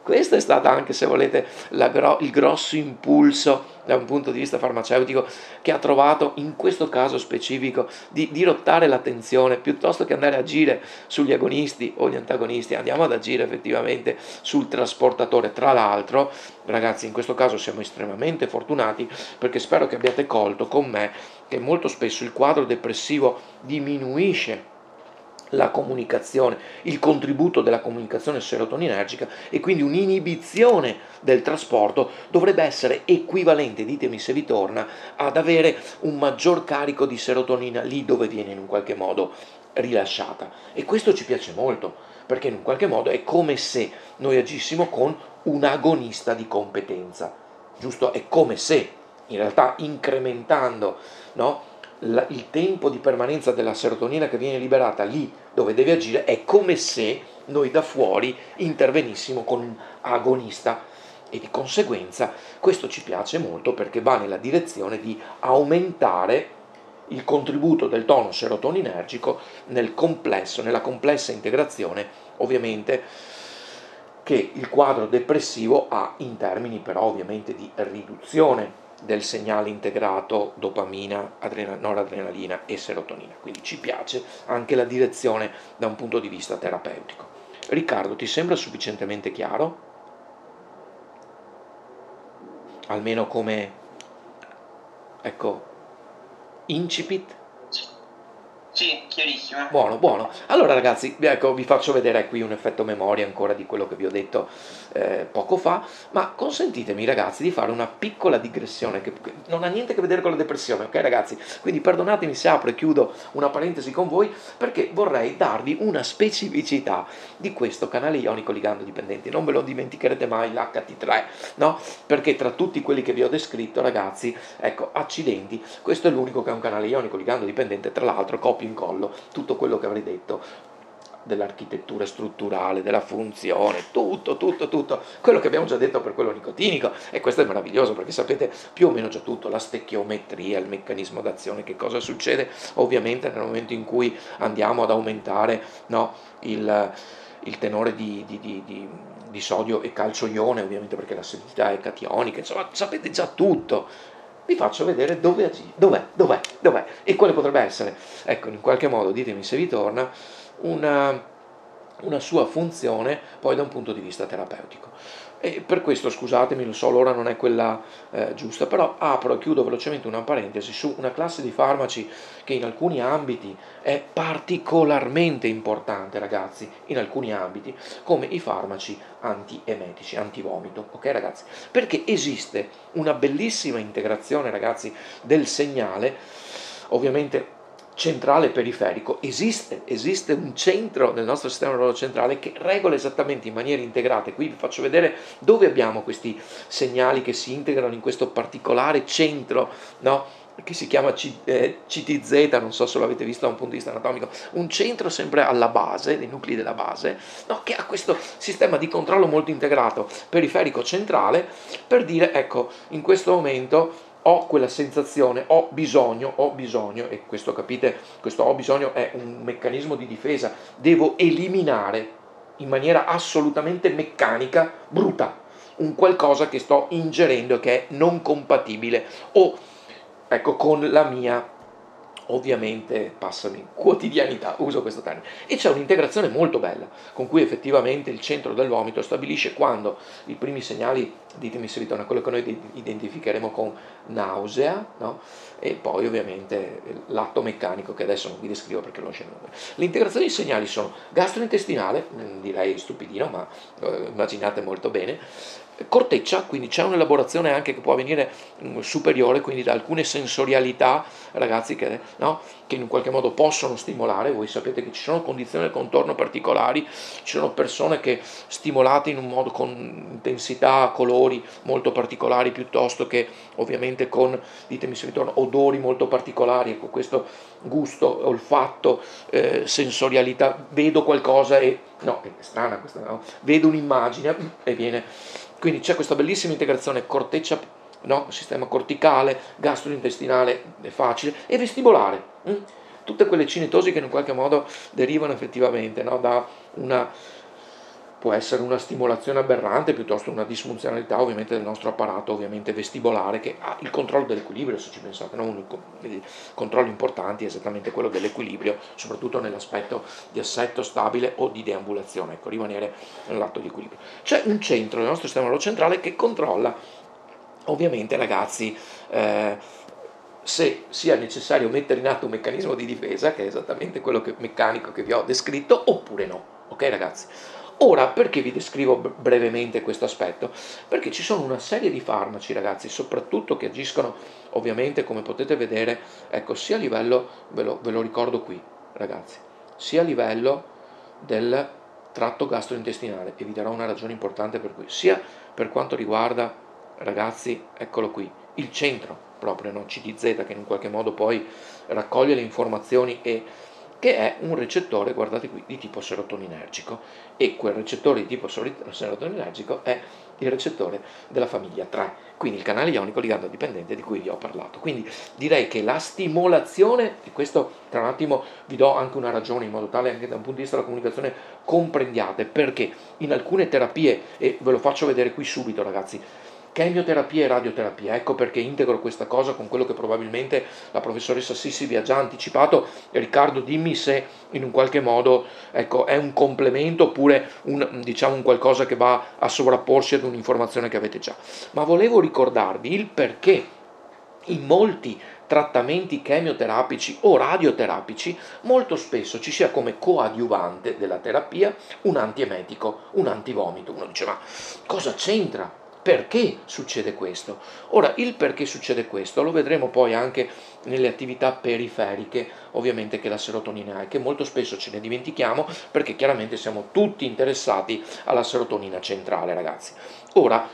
Questo è stato anche, se volete, il grosso impulso da un punto di vista farmaceutico che ha trovato in questo caso specifico di dirottare l'attenzione piuttosto che andare a agire sugli agonisti o gli antagonisti, andiamo ad agire effettivamente sul trasportatore. Tra l'altro, ragazzi, in questo caso siamo estremamente fortunati perché spero che abbiate colto con me che molto spesso il quadro depressivo diminuisce la comunicazione, il contributo della comunicazione serotoninergica e quindi un'inibizione del trasporto dovrebbe essere equivalente, ditemi se vi torna, ad avere un maggior carico di serotonina lì dove viene in un qualche modo rilasciata. E questo ci piace molto, perché in un qualche modo è come se noi agissimo con un agonista di competenza, giusto? È come se in realtà incrementando, no, il tempo di permanenza della serotonina che viene liberata lì dove deve agire, è come se noi da fuori intervenissimo con un agonista e di conseguenza questo ci piace molto perché va nella direzione di aumentare il contributo del tono serotoninergico nel complesso, nella complessa integrazione ovviamente che il quadro depressivo ha in termini però ovviamente di riduzione del segnale integrato dopamina, noradrenalina e serotonina. Quindi ci piace anche la direzione da un punto di vista terapeutico. Riccardo, ti sembra sufficientemente chiaro? Almeno come, ecco, incipit? Sì, chiarissimo. Buono, buono. Allora ragazzi, ecco, vi faccio vedere qui un effetto memoria ancora di quello che vi ho detto poco fa, ma consentitemi ragazzi di fare una piccola digressione che non ha niente a che vedere con la depressione, ok ragazzi? Quindi perdonatemi se apro e chiudo una parentesi con voi perché vorrei darvi una specificità di questo canale ionico ligando dipendenti. Non ve lo dimenticherete mai l'HT3, no? Perché tra tutti quelli che vi ho descritto ragazzi, ecco, accidenti, questo è l'unico che è un canale ionico ligando dipendente, tra l'altro copio e incollo tutto quello che avrei detto dell'architettura strutturale, della funzione, tutto, quello che abbiamo già detto per quello nicotinico, e questo è meraviglioso perché sapete più o meno già tutto, la stechiometria, il meccanismo d'azione, che cosa succede ovviamente nel momento in cui andiamo ad aumentare, no, il tenore di sodio e calcio-ione, ovviamente perché la sensibilità è cationika, insomma sapete già tutto. Vi faccio vedere dove agire, dov'è e quale potrebbe essere, ecco, in qualche modo ditemi se vi torna, una sua funzione poi da un punto di vista terapeutico. E per questo, scusatemi, lo so, l'ora non è quella giusta, però apro e chiudo velocemente una parentesi su una classe di farmaci che in alcuni ambiti è particolarmente importante, ragazzi, in alcuni ambiti, come i farmaci antiemetici, antivomito, ok ragazzi? Perché esiste una bellissima integrazione, ragazzi, del segnale, ovviamente centrale e periferico. Esiste un centro nel nostro sistema nervoso centrale che regola esattamente in maniera integrata. E qui vi faccio vedere dove abbiamo questi segnali che si integrano in questo particolare centro, no? Che si chiama CTZ, non so se lo avete visto da un punto di vista anatomico, un centro sempre alla base, dei nuclei della base, no? Che ha questo sistema di controllo molto integrato, periferico centrale, per dire, ecco, in questo momento ho quella sensazione, ho bisogno, e questo capite, questo ho bisogno è un meccanismo di difesa, devo eliminare in maniera assolutamente meccanica, bruta, un qualcosa che sto ingerendo che è non compatibile o, ecco, con la mia, ovviamente, passami, quotidianità, uso questo termine. E c'è un'integrazione molto bella, con cui effettivamente il centro del vomito stabilisce quando i primi segnali, ditemi se ritorna, quello che noi identificheremo con nausea, no? E poi ovviamente l'atto meccanico che adesso non vi descrivo perché lo lasciamo. L'integrazione dei segnali sono gastrointestinale, direi stupidino, ma immaginate molto bene, corteccia, quindi c'è un'elaborazione anche che può avvenire superiore, quindi da alcune sensorialità, ragazzi, che, no, che in un qualche modo possono stimolare. Voi sapete che ci sono condizioni del contorno particolari, ci sono persone che stimolate in un modo con intensità, colori molto particolari, piuttosto che ovviamente con, ditemi se ritorno, odori molto particolari, ecco, questo gusto, olfatto, sensorialità, vedo qualcosa e, no, è strana questa, no? Vedo un'immagine e viene. Quindi c'è questa bellissima integrazione corteccia, no? Sistema corticale, gastrointestinale, è facile, e vestibolare. Tutte quelle cinetosi che in un qualche modo derivano effettivamente, no? Da una può essere una stimolazione aberrante piuttosto una disfunzionalità ovviamente del nostro apparato ovviamente vestibolare, che ha il controllo dell'equilibrio, se ci pensate, no? Uno dei controlli importanti è esattamente quello dell'equilibrio, soprattutto nell'aspetto di assetto stabile o di deambulazione, ecco, rimanere nell'atto di equilibrio. C'è un centro nel nostro sistema neurocentrale che controlla ovviamente, ragazzi, se sia necessario mettere in atto un meccanismo di difesa, che è esattamente quello meccanico che vi ho descritto, oppure no. Ok, ragazzi? Ora, perché vi descrivo brevemente questo aspetto? Perché ci sono una serie di farmaci, ragazzi, soprattutto che agiscono, ovviamente, come potete vedere, ecco, sia a livello, ve lo ricordo qui, ragazzi, sia a livello del tratto gastrointestinale, e vi darò una ragione importante per cui, sia per quanto riguarda, ragazzi, eccolo qui, il centro proprio, no? CDZ, che in qualche modo poi raccoglie le informazioni e che è un recettore, guardate qui, di tipo serotoninergico, e quel recettore di tipo serotoninergico è il recettore della famiglia 3, quindi il canale ionico ligando dipendente di cui vi ho parlato. Quindi direi che la stimolazione, e questo tra un attimo vi do anche una ragione in modo tale anche da un punto di vista della comunicazione comprendiate, perché in alcune terapie, e ve lo faccio vedere qui subito, ragazzi, chemioterapia e radioterapia, ecco perché integro questa cosa con quello che probabilmente la professoressa Sissi vi ha già anticipato. Riccardo, dimmi se in un qualche modo, ecco, è un complemento oppure diciamo un qualcosa che va a sovrapporsi ad un'informazione che avete già. Ma volevo ricordarvi il perché in molti trattamenti chemioterapici o radioterapici molto spesso ci sia come coadiuvante della terapia un antiemetico, un antivomito. Uno dice, ma cosa c'entra? Perché succede questo? Ora, il perché succede questo lo vedremo poi anche nelle attività periferiche, ovviamente, che la serotonina ha, e che molto spesso ce ne dimentichiamo perché chiaramente siamo tutti interessati alla serotonina centrale, ragazzi. Ora,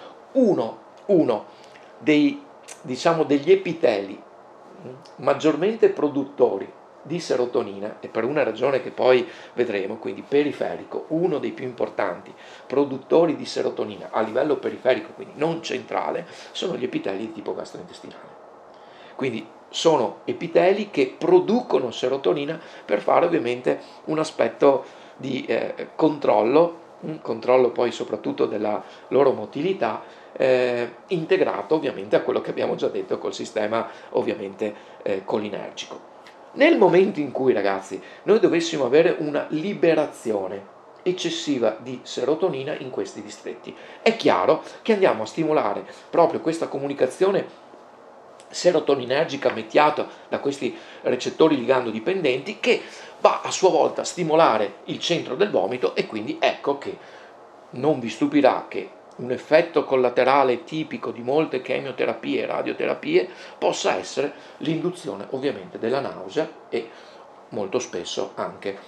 uno dei, diciamo, degli epiteli maggiormente produttori di serotonina, e per una ragione che poi vedremo, quindi periferico, uno dei più importanti produttori di serotonina a livello periferico, quindi non centrale, sono gli epiteli di tipo gastrointestinale. Quindi sono epiteli che producono serotonina per fare ovviamente un aspetto di controllo, un controllo poi soprattutto della loro motilità, integrato ovviamente a quello che abbiamo già detto col sistema ovviamente colinergico. Nel momento in cui, ragazzi, noi dovessimo avere una liberazione eccessiva di serotonina in questi distretti, è chiaro che andiamo a stimolare proprio questa comunicazione serotoninergica mediata da questi recettori ligando dipendenti, che va a sua volta a stimolare il centro del vomito, e quindi ecco che non vi stupirà che un effetto collaterale tipico di molte chemioterapie e radioterapie possa essere l'induzione ovviamente della nausea e molto spesso anche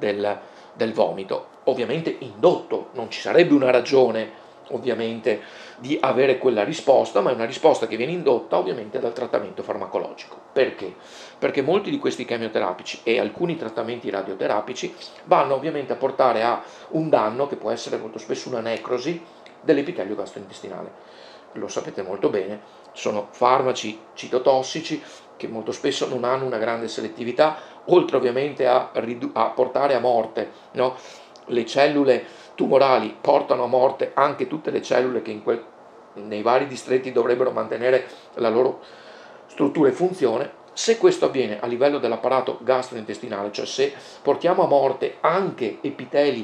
del vomito, ovviamente indotto. Non ci sarebbe una ragione ovviamente di avere quella risposta, ma è una risposta che viene indotta ovviamente dal trattamento farmacologico. Perché? Perché molti di questi chemioterapici e alcuni trattamenti radioterapici vanno ovviamente a portare a un danno che può essere molto spesso una necrosi dell'epitelio gastrointestinale. Lo sapete molto bene, sono farmaci citotossici che molto spesso non hanno una grande selettività, oltre ovviamente a portare a morte, no? Le cellule tumorali portano a morte anche tutte le cellule che nei vari distretti dovrebbero mantenere la loro struttura e funzione. Se questo avviene a livello dell'apparato gastrointestinale, cioè se portiamo a morte anche epiteli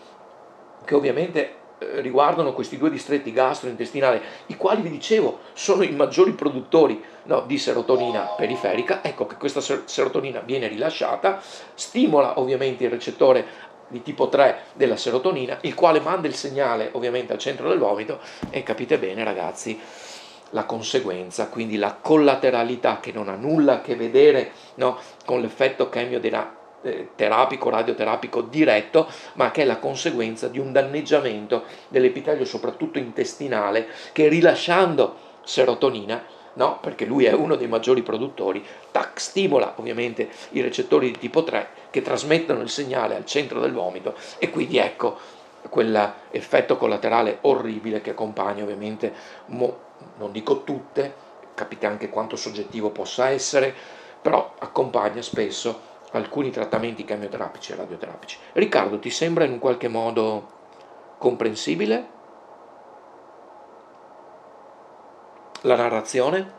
che ovviamente riguardano questi due distretti gastrointestinali, i quali vi dicevo sono i maggiori produttori, no, di serotonina periferica, ecco che questa serotonina viene rilasciata, stimola ovviamente il recettore di tipo 3 della serotonina, il quale manda il segnale ovviamente al centro del vomito, e capite bene, ragazzi, la conseguenza, quindi la collateralità, che non ha nulla a che vedere, no, con l'effetto chemioterapico, radioterapico diretto, ma che è la conseguenza di un danneggiamento dell'epitelio soprattutto intestinale, che rilasciando serotonina, no, perché lui è uno dei maggiori produttori, stimola ovviamente i recettori di tipo 3 che trasmettono il segnale al centro del vomito, e quindi ecco quell'effetto collaterale orribile che accompagna ovviamente, non dico tutte, capite anche quanto soggettivo possa essere, però accompagna spesso alcuni trattamenti chemioterapici e radioterapici. Riccardo, ti sembra in un qualche modo Comprensibile? La narrazione?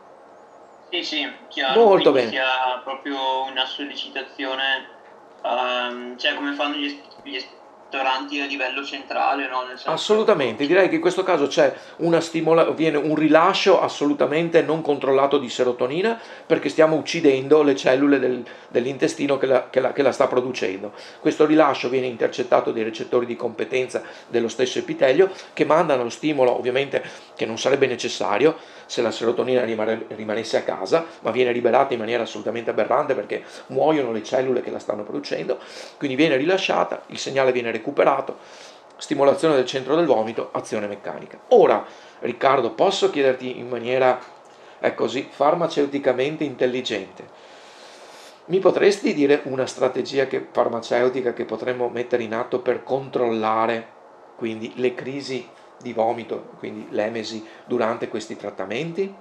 Sì, chiaro, Molto quindi bene. si ha proprio una sollecitazione, cioè come fanno gli ristoranti a livello centrale, no? Nel senso, Assolutamente, direi che in questo caso c'è viene un rilascio assolutamente non controllato di serotonina perché stiamo uccidendo le cellule dell'intestino che la sta producendo. Questo rilascio viene intercettato dai recettori di competenza dello stesso epitelio che mandano lo stimolo, ovviamente che non sarebbe necessario se la serotonina rimanesse a casa, ma viene liberata in maniera assolutamente aberrante perché muoiono le cellule che la stanno producendo, quindi viene rilasciata, il segnale viene recuperato, stimolazione del centro del vomito, azione meccanica. Ora, Riccardo, posso chiederti in maniera, è così, farmaceuticamente intelligente, mi potresti dire una strategia farmaceutica che potremmo mettere in atto per controllare quindi le crisi di vomito, quindi l'emesi durante questi trattamenti?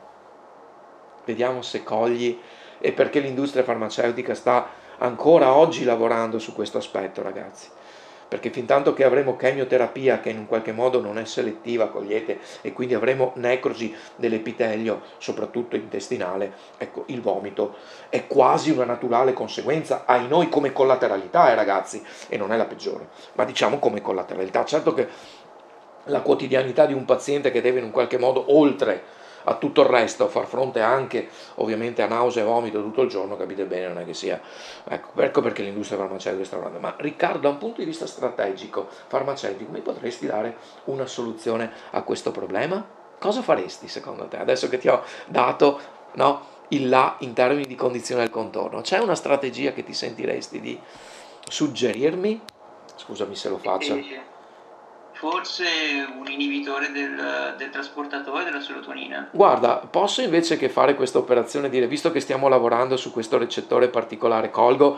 Vediamo se cogli e perché l'industria farmaceutica sta ancora oggi lavorando su questo aspetto, ragazzi. Perché fin tanto che avremo chemioterapia che in un qualche modo non è selettiva, cogliete, e quindi avremo necrosi dell'epitelio, soprattutto intestinale, ecco, il vomito è quasi una naturale conseguenza, ai noi come collateralità, ragazzi, e non è la peggiore, ma diciamo come collateralità. Certo che la quotidianità di un paziente che deve in un qualche modo, oltre a tutto il resto, far fronte anche ovviamente a nausea e vomito tutto il giorno, capite bene, non è che sia, ecco perché l'industria farmaceutica sta lavorando. Ma Riccardo, da un punto di vista strategico, farmaceutico, mi potresti dare una soluzione a questo problema? Cosa faresti secondo te, adesso che ti ho dato, no, il là in termini di condizione del contorno? C'è una strategia che ti sentiresti di suggerirmi? Scusami se lo faccio. e forse un inibitore del trasportatore della serotonina. Guarda, posso invece che fare questa operazione dire, visto che stiamo lavorando su questo recettore particolare, colgo,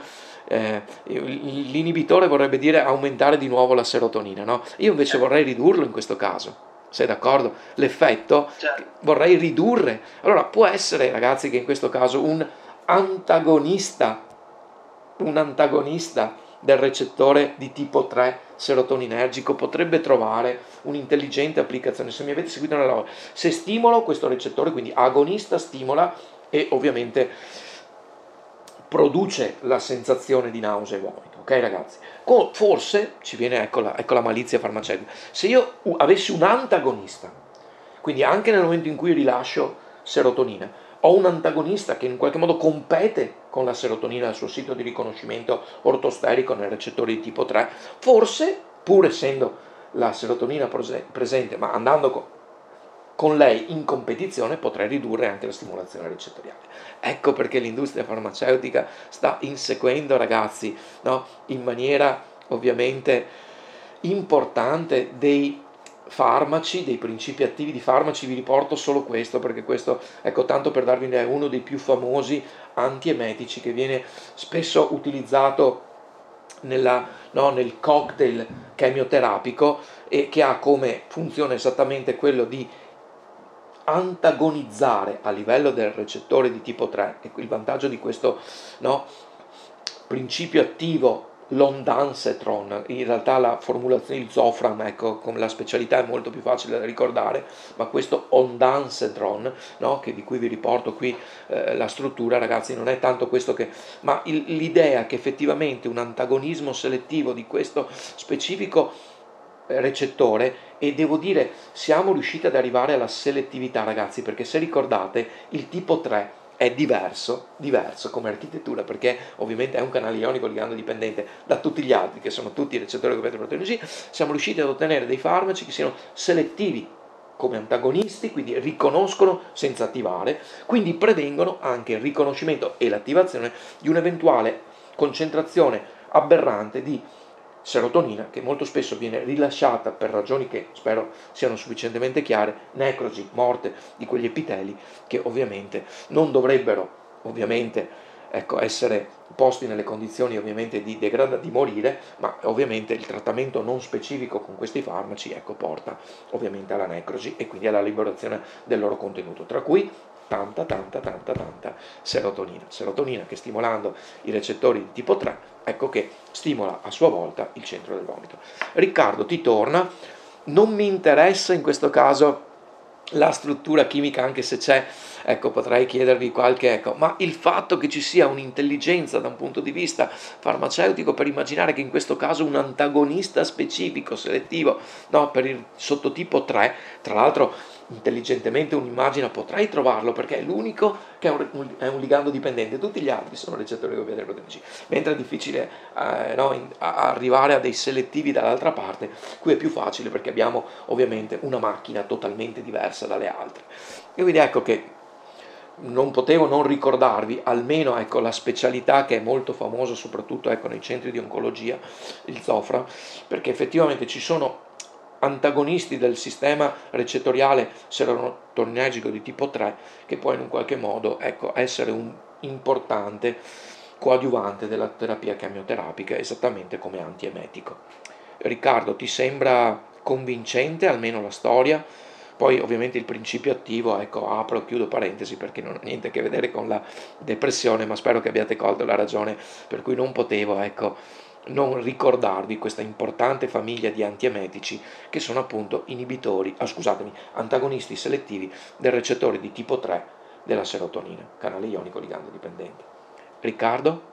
l'inibitore vorrebbe dire aumentare di nuovo la serotonina, no? Io invece vorrei ridurlo in questo caso. Sei d'accordo? L'effetto Cioè, vorrei ridurre. Allora, può essere, ragazzi, che in questo caso antagonista, un antagonista del recettore di tipo 3 serotoninergico potrebbe trovare un'intelligente applicazione. Se mi avete seguito nella lavoro, se stimolo questo recettore, quindi agonista stimola e ovviamente produce la sensazione di nausea e vomito, ok ragazzi? Forse ci viene, ecco la malizia farmaceutica, se io avessi un antagonista, quindi anche nel momento in cui rilascio serotonina, ho un antagonista che in qualche modo compete con la serotonina al suo sito di riconoscimento ortosterico nel recettore di tipo 3, forse, pur essendo la serotonina presente, ma andando con lei in competizione, potrei ridurre anche la stimolazione recettoriale. Ecco perché l'industria farmaceutica sta inseguendo, ragazzi, no, in maniera ovviamente importante dei farmaci, dei principi attivi di farmaci. Vi riporto solo questo perché questo, ecco, tanto per darvi un'idea, è uno dei più famosi antiemetici che viene spesso utilizzato nel cocktail chemioterapico e che ha come funzione esattamente quello di antagonizzare a livello del recettore di tipo 3, e il vantaggio di questo, no, principio attivo, l'ondansetron, in realtà la formulazione di Zofran, ecco, come la specialità è molto più facile da ricordare, ma questo ondansetron, no, di cui vi riporto qui la struttura, ragazzi, non è tanto questo ma l'idea che effettivamente un antagonismo selettivo di questo specifico recettore, e devo dire siamo riusciti ad arrivare alla selettività, ragazzi, perché se ricordate il tipo 3 è diverso come architettura, perché ovviamente è un canale ionico ligando dipendente da tutti gli altri che sono tutti i recettori di beta-proteina C. Siamo riusciti ad ottenere dei farmaci che siano selettivi come antagonisti, quindi riconoscono senza attivare, quindi prevengono anche il riconoscimento e l'attivazione di un'eventuale concentrazione aberrante di serotonina, che molto spesso viene rilasciata per ragioni che spero siano sufficientemente chiare, necrosi, morte di quegli epiteli che ovviamente non dovrebbero ecco, essere posti nelle condizioni ovviamente di morire, ma ovviamente il trattamento non specifico con questi farmaci, ecco, porta ovviamente alla necrosi e quindi alla liberazione del loro contenuto, tra cui tanta serotonina che stimolando i recettori di tipo 3, ecco che stimola a sua volta il centro del vomito. Riccardo, ti torna non mi interessa in questo caso la struttura chimica, anche se c'è, ecco, potrei chiedervi qualche, ecco, ma il fatto che ci sia un'intelligenza da un punto di vista farmaceutico per immaginare che in questo caso un antagonista specifico, selettivo, no, per il sottotipo 3, tra l'altro intelligentemente un'immagine potrei trovarlo perché è l'unico che è un ligando dipendente, tutti gli altri sono recettori proteinici, mentre è difficile arrivare a dei selettivi dall'altra parte. Qui è più facile perché abbiamo ovviamente una macchina totalmente diversa dalle altre. E quindi ecco che non potevo non ricordarvi almeno, ecco, la specialità che è molto famosa soprattutto, ecco, nei centri di oncologia, il Zofra, perché effettivamente ci sono antagonisti del sistema recettoriale serotoninergico di tipo 3 che può in un qualche modo, ecco, essere un importante coadiuvante della terapia chemioterapica, esattamente come antiemetico. Riccardo, ti sembra convincente almeno la storia? Poi ovviamente il principio attivo, ecco, apro e chiudo parentesi perché non ha niente a che vedere con la depressione, ma spero che abbiate colto la ragione per cui non potevo, ecco, non ricordarvi questa importante famiglia di antiemetici che sono appunto antagonisti selettivi del recettore di tipo 3 della serotonina, canale ionico ligando dipendente. Riccardo?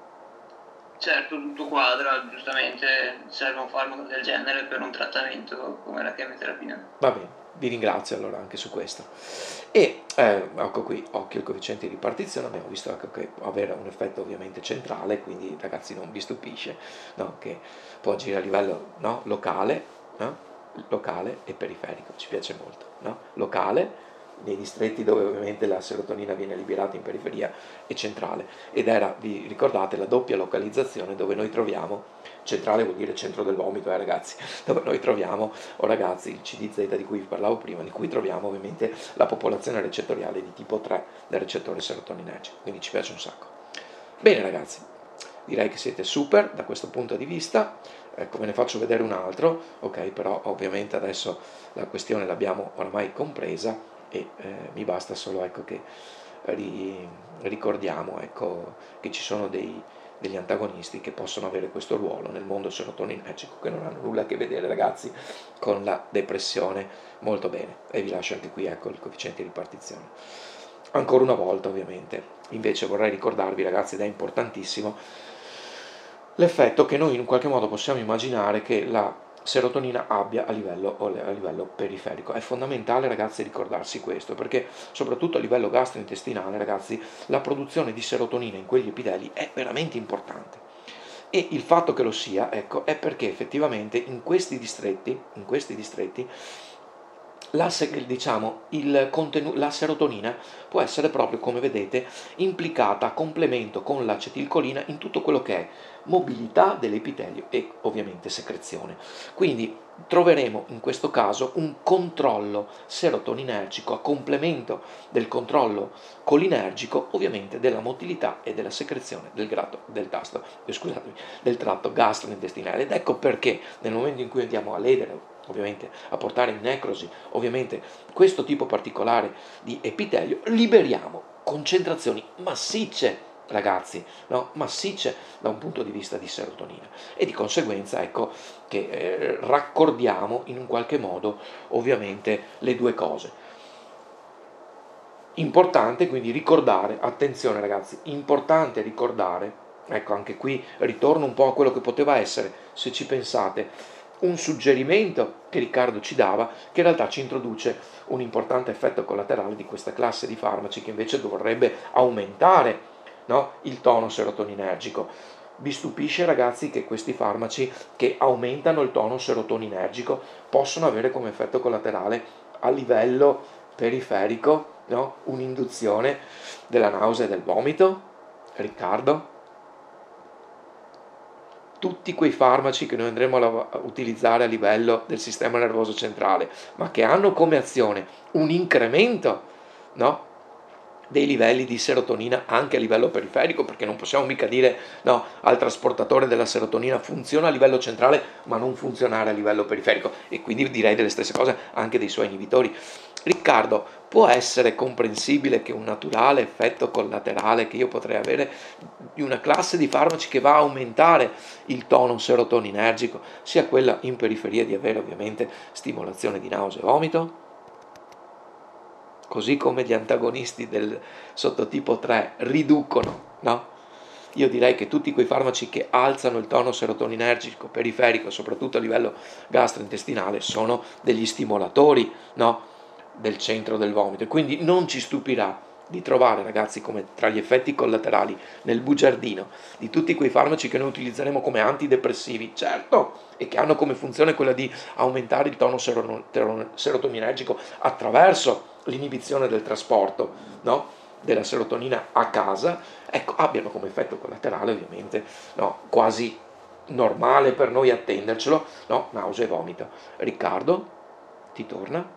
Certo, tutto quadra, giustamente serve un farmaco del genere per un trattamento come la chemioterapia. Va bene, vi ringrazio allora anche su questo. E ecco qui, occhio al coefficiente di ripartizione, abbiamo visto che può avere un effetto ovviamente centrale, quindi ragazzi non vi stupisce, no, che può agire a livello, no, locale, no? Locale e periferico, ci piace molto, no? Locale, nei distretti dove ovviamente la serotonina viene liberata in periferia e centrale, ed era, vi ricordate, la doppia localizzazione dove noi troviamo, centrale vuol dire centro del vomito, ragazzi, dove noi troviamo, ragazzi, il CDZ di cui vi parlavo prima, di cui troviamo ovviamente la popolazione recettoriale di tipo 3 del recettore serotoninergico, quindi ci piace un sacco. Bene ragazzi, direi che siete super da questo punto di vista. Ecco, ve ne faccio vedere un altro, ok, però ovviamente adesso la questione l'abbiamo oramai compresa e mi basta solo, ecco, che ricordiamo, ecco, che ci sono degli antagonisti che possono avere questo ruolo nel mondo serotoninergico, che non hanno nulla a che vedere, ragazzi, con la depressione. Molto bene, e vi lascio anche qui, ecco, il coefficiente di ripartizione. Ancora una volta, ovviamente, invece vorrei ricordarvi, ragazzi, ed è importantissimo, l'effetto che noi in qualche modo possiamo immaginare che la serotonina abbia a livello periferico. È fondamentale, ragazzi, ricordarsi questo, perché soprattutto a livello gastrointestinale, ragazzi, la produzione di serotonina in quegli epiteli è veramente importante. E il fatto che lo sia, ecco, è perché effettivamente in questi distretti la serotonina può essere proprio, come vedete, implicata a complemento con l'acetilcolina in tutto quello che è mobilità dell'epitelio e ovviamente secrezione. Quindi troveremo in questo caso un controllo serotoninergico a complemento del controllo colinergico, ovviamente della motilità e della secrezione del tratto gastrointestinale. Ed ecco perché nel momento in cui andiamo a ledere, ovviamente a portare in necrosi, ovviamente questo tipo particolare di epitelio, liberiamo concentrazioni massicce, ragazzi, no? Massicce da un punto di vista di serotonina, e di conseguenza ecco che raccordiamo in un qualche modo ovviamente le due cose. Importante quindi ricordare, attenzione ragazzi, importante ricordare, ecco anche qui ritorno un po' a quello che poteva essere, se ci pensate, un suggerimento che Riccardo ci dava, che in realtà ci introduce un importante effetto collaterale di questa classe di farmaci che invece dovrebbe aumentare, no, il tono serotoninergico. Vi stupisce, ragazzi, che questi farmaci che aumentano il tono serotoninergico possono avere come effetto collaterale a livello periferico, no, un'induzione della nausea e del vomito? Riccardo? Tutti quei farmaci che noi andremo a utilizzare a livello del sistema nervoso centrale, ma che hanno come azione un incremento, no, dei livelli di serotonina anche a livello periferico, perché non possiamo mica dire no, al trasportatore della serotonina funziona a livello centrale ma non funzionare a livello periferico, e quindi direi delle stesse cose anche dei suoi inibitori. Riccardo, può essere comprensibile che un naturale effetto collaterale che io potrei avere di una classe di farmaci che va a aumentare il tono serotoninergico sia quella in periferia di avere ovviamente stimolazione di nausea e vomito? Così come gli antagonisti del sottotipo 3 riducono, no? Io direi che tutti quei farmaci che alzano il tono serotoninergico periferico, soprattutto a livello gastrointestinale, sono degli stimolatori, no? Del centro del vomito. E quindi non ci stupirà di trovare, ragazzi, come tra gli effetti collaterali nel bugiardino di tutti quei farmaci che noi utilizzeremo come antidepressivi, certo, e che hanno come funzione quella di aumentare il tono serotoninergico attraverso l'inibizione del trasporto, no? Della serotonina a casa, ecco, abbiano come effetto collaterale ovviamente, no, quasi normale per noi attendercelo, no, nausea e vomito. Riccardo, ti torna?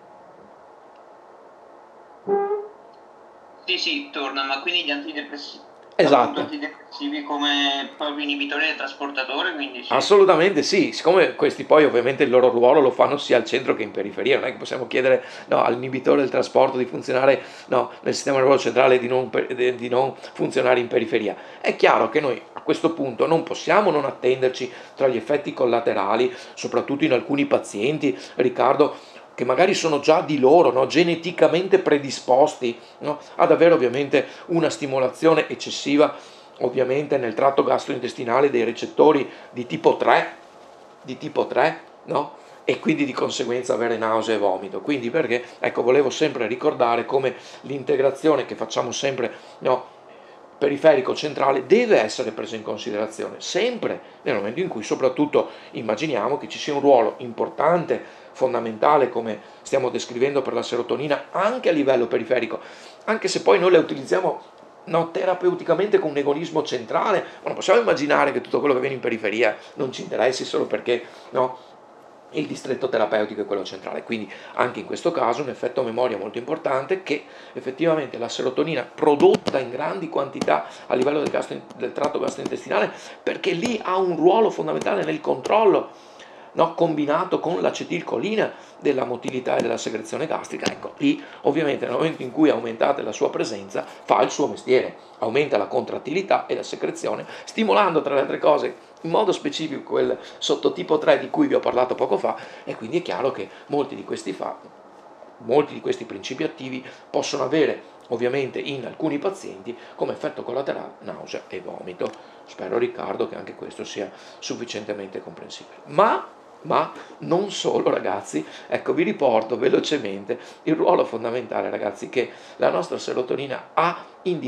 Sì, torna, ma quindi gli antidepressivi, appunto Esatto. antidepressivi come proprio inibitori del trasportatore, quindi sì. Assolutamente sì, siccome questi poi ovviamente il loro ruolo lo fanno sia al centro che in periferia, non è che possiamo chiedere, no, all'inibitore del trasporto di funzionare, no, nel sistema nervoso centrale e di non funzionare in periferia. È chiaro che noi a questo punto non possiamo non attenderci tra gli effetti collaterali, soprattutto in alcuni pazienti, Riccardo, che magari sono già di loro, no, geneticamente predisposti, no, ad avere ovviamente una stimolazione eccessiva ovviamente nel tratto gastrointestinale dei recettori di tipo 3, no? E quindi di conseguenza avere nausea e vomito. Quindi perché, ecco, volevo sempre ricordare come l'integrazione che facciamo sempre, no, periferico centrale deve essere presa in considerazione sempre nel momento in cui soprattutto immaginiamo che ci sia un ruolo importante, fondamentale, come stiamo descrivendo per la serotonina, anche a livello periferico, anche se poi noi la utilizziamo, no, terapeuticamente con un egoismo centrale, ma non possiamo immaginare che tutto quello che viene in periferia non ci interessi solo perché, no, il distretto terapeutico è quello centrale. Quindi anche in questo caso un effetto memoria molto importante, che effettivamente la serotonina prodotta in grandi quantità a livello del tratto gastrointestinale, perché lì ha un ruolo fondamentale nel controllo, no, combinato con l'acetilcolina della motilità e della segrezione gastrica. Ecco, lì ovviamente nel momento in cui aumentate la sua presenza fa il suo mestiere, aumenta la contrattilità e la secrezione, stimolando tra le altre cose in modo specifico quel sottotipo 3 di cui vi ho parlato poco fa, e quindi è chiaro che molti di questi principi attivi possono avere ovviamente in alcuni pazienti come effetto collaterale nausea e vomito. Spero, Riccardo, che anche questo sia sufficientemente comprensibile. Ma non solo, ragazzi, ecco, vi riporto velocemente il ruolo fondamentale, ragazzi, che la nostra serotonina ha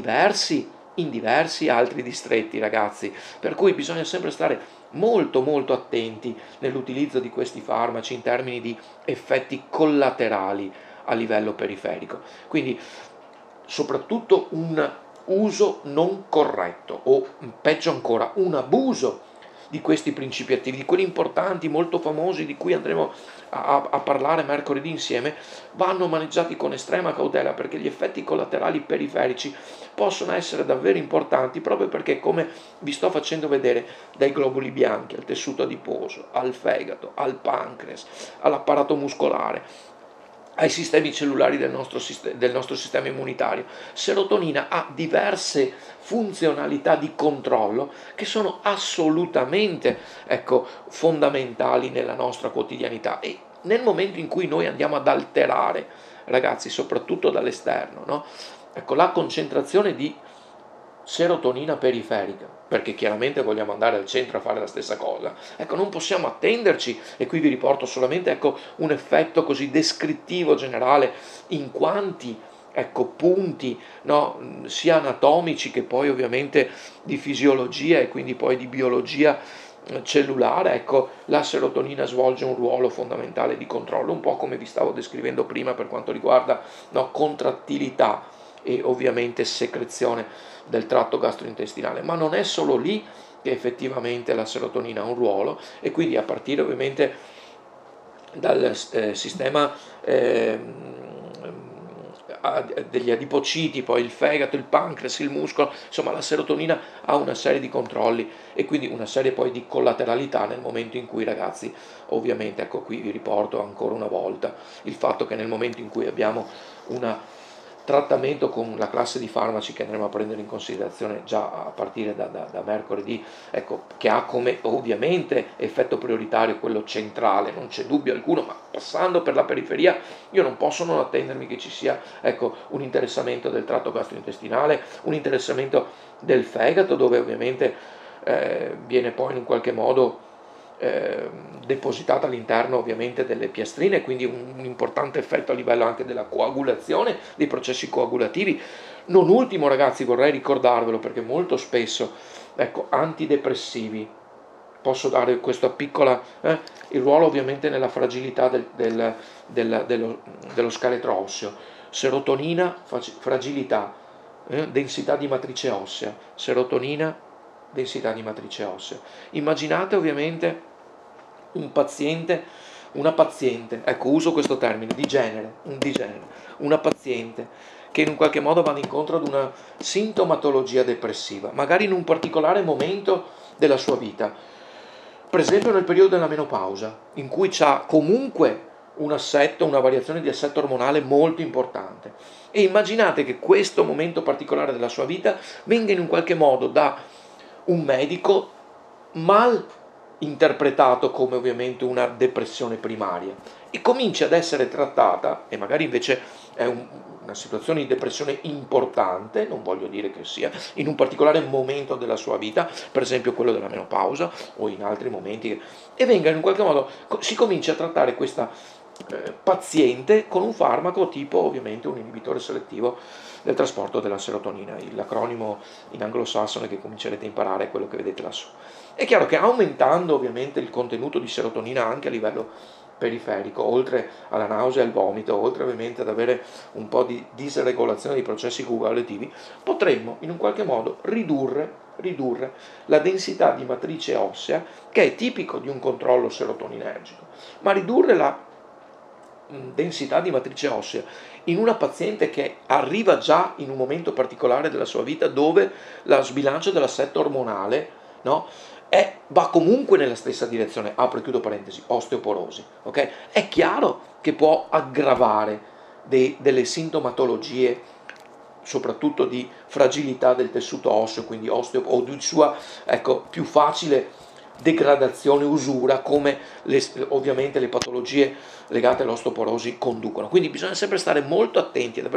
in diversi altri distretti, ragazzi, per cui bisogna sempre stare molto molto attenti nell'utilizzo di questi farmaci in termini di effetti collaterali a livello periferico. Quindi soprattutto un uso non corretto o peggio ancora un abuso di questi principi attivi, di quelli importanti, molto famosi, di cui andremo a parlare mercoledì insieme, vanno maneggiati con estrema cautela, perché gli effetti collaterali periferici possono essere davvero importanti, proprio perché, come vi sto facendo vedere, dai globuli bianchi al tessuto adiposo, al fegato, al pancreas, all'apparato muscolare, ai sistemi cellulari del nostro sistema immunitario. Serotonina ha diverse funzionalità di controllo che sono assolutamente, ecco, fondamentali nella nostra quotidianità, e nel momento in cui noi andiamo ad alterare, ragazzi, soprattutto dall'esterno, no? Ecco, la concentrazione di serotonina periferica, perché chiaramente vogliamo andare al centro a fare la stessa cosa, ecco, non possiamo attenderci, e qui vi riporto solamente, ecco, un effetto così descrittivo generale in quanti, ecco, punti, no, sia anatomici che poi ovviamente di fisiologia e quindi poi di biologia cellulare. Ecco, la serotonina svolge un ruolo fondamentale di controllo, un po' come vi stavo descrivendo prima per quanto riguarda, no, contrattilità e ovviamente secrezione del tratto gastrointestinale, ma non è solo lì che effettivamente la serotonina ha un ruolo, e quindi a partire ovviamente dal sistema degli adipociti, poi il fegato, il pancreas, il muscolo, insomma la serotonina ha una serie di controlli e quindi una serie poi di collateralità nel momento in cui, ragazzi, ovviamente, ecco, qui vi riporto ancora una volta il fatto che nel momento in cui abbiamo una trattamento con la classe di farmaci che andremo a prendere in considerazione già a partire da mercoledì, ecco, che ha come ovviamente effetto prioritario quello centrale, non c'è dubbio alcuno, ma passando per la periferia io non posso non attendermi che ci sia, ecco, un interessamento del tratto gastrointestinale, un interessamento del fegato, dove ovviamente viene poi in un qualche modo depositata all'interno ovviamente delle piastrine, quindi un importante effetto a livello anche della coagulazione, dei processi coagulativi. Non ultimo, ragazzi, vorrei ricordarvelo perché molto spesso, ecco, antidepressivi, posso dare questa piccola, il ruolo ovviamente nella fragilità dello scheletro osseo, serotonina, fragilità, densità di matrice ossea, serotonina, densità di matrice ossea. Immaginate ovviamente una paziente, ecco, uso questo termine, una paziente che in un qualche modo va incontro ad una sintomatologia depressiva, magari in un particolare momento della sua vita, per esempio nel periodo della menopausa, in cui c'ha comunque una variazione di assetto ormonale molto importante. E immaginate che questo momento particolare della sua vita venga in un qualche modo da un medico mal interpretato come ovviamente una depressione primaria e comincia ad essere trattata, e magari invece è una situazione di depressione importante, non voglio dire che sia, in un particolare momento della sua vita, per esempio quello della menopausa o in altri momenti, e venga in qualche modo, si comincia a trattare questa paziente con un farmaco tipo ovviamente un inibitore selettivo del trasporto della serotonina, l'acronimo in anglosassone che comincerete a imparare è quello che vedete lassù. È chiaro che aumentando ovviamente il contenuto di serotonina anche a livello periferico, oltre alla nausea e al vomito, oltre ovviamente ad avere un po' di disregolazione dei processi coagulativi, potremmo in un qualche modo ridurre la densità di matrice ossea, che è tipico di un controllo serotoninergico, ma ridurre la densità di matrice ossea in una paziente che arriva già in un momento particolare della sua vita dove lo sbilancio dell'assetto ormonale, no, va comunque nella stessa direzione, apro e chiudo parentesi, osteoporosi, ok? È chiaro che può aggravare delle sintomatologie, soprattutto di fragilità del tessuto osseo, quindi o di sua, ecco, più facile degradazione, usura, come ovviamente le patologie legate all'osteoporosi conducono. Quindi bisogna sempre stare molto attenti ad avere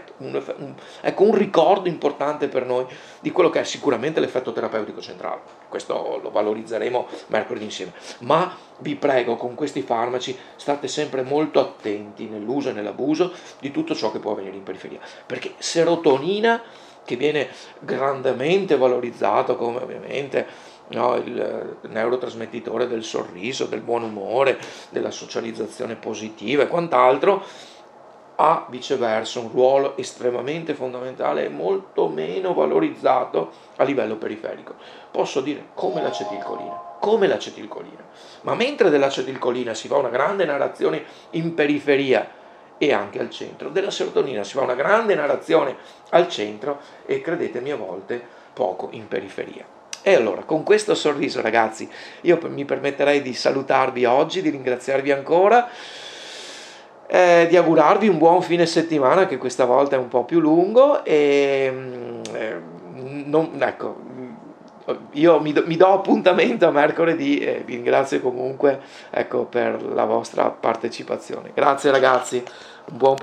un ricordo importante per noi di quello che è sicuramente l'effetto terapeutico centrale. Questo lo valorizzeremo mercoledì insieme. Ma vi prego, con questi farmaci state sempre molto attenti nell'uso e nell'abuso di tutto ciò che può avvenire in periferia, perché serotonina, che viene grandemente valorizzato come ovviamente, no, il neurotrasmettitore del sorriso, del buon umore, della socializzazione positiva e quant'altro, ha viceversa un ruolo estremamente fondamentale e molto meno valorizzato a livello periferico. Posso dire come l'acetilcolina. Ma mentre dell'acetilcolina si fa una grande narrazione in periferia e anche al centro, della serotonina si fa una grande narrazione al centro e, credetemi, a volte poco in periferia. E allora, con questo sorriso, ragazzi, io mi permetterei di salutarvi oggi, di ringraziarvi ancora, di augurarvi un buon fine settimana, che questa volta è un po' più lungo, e ecco, io mi do appuntamento a mercoledì e vi ringrazio comunque, ecco, per la vostra partecipazione. Grazie ragazzi, un buon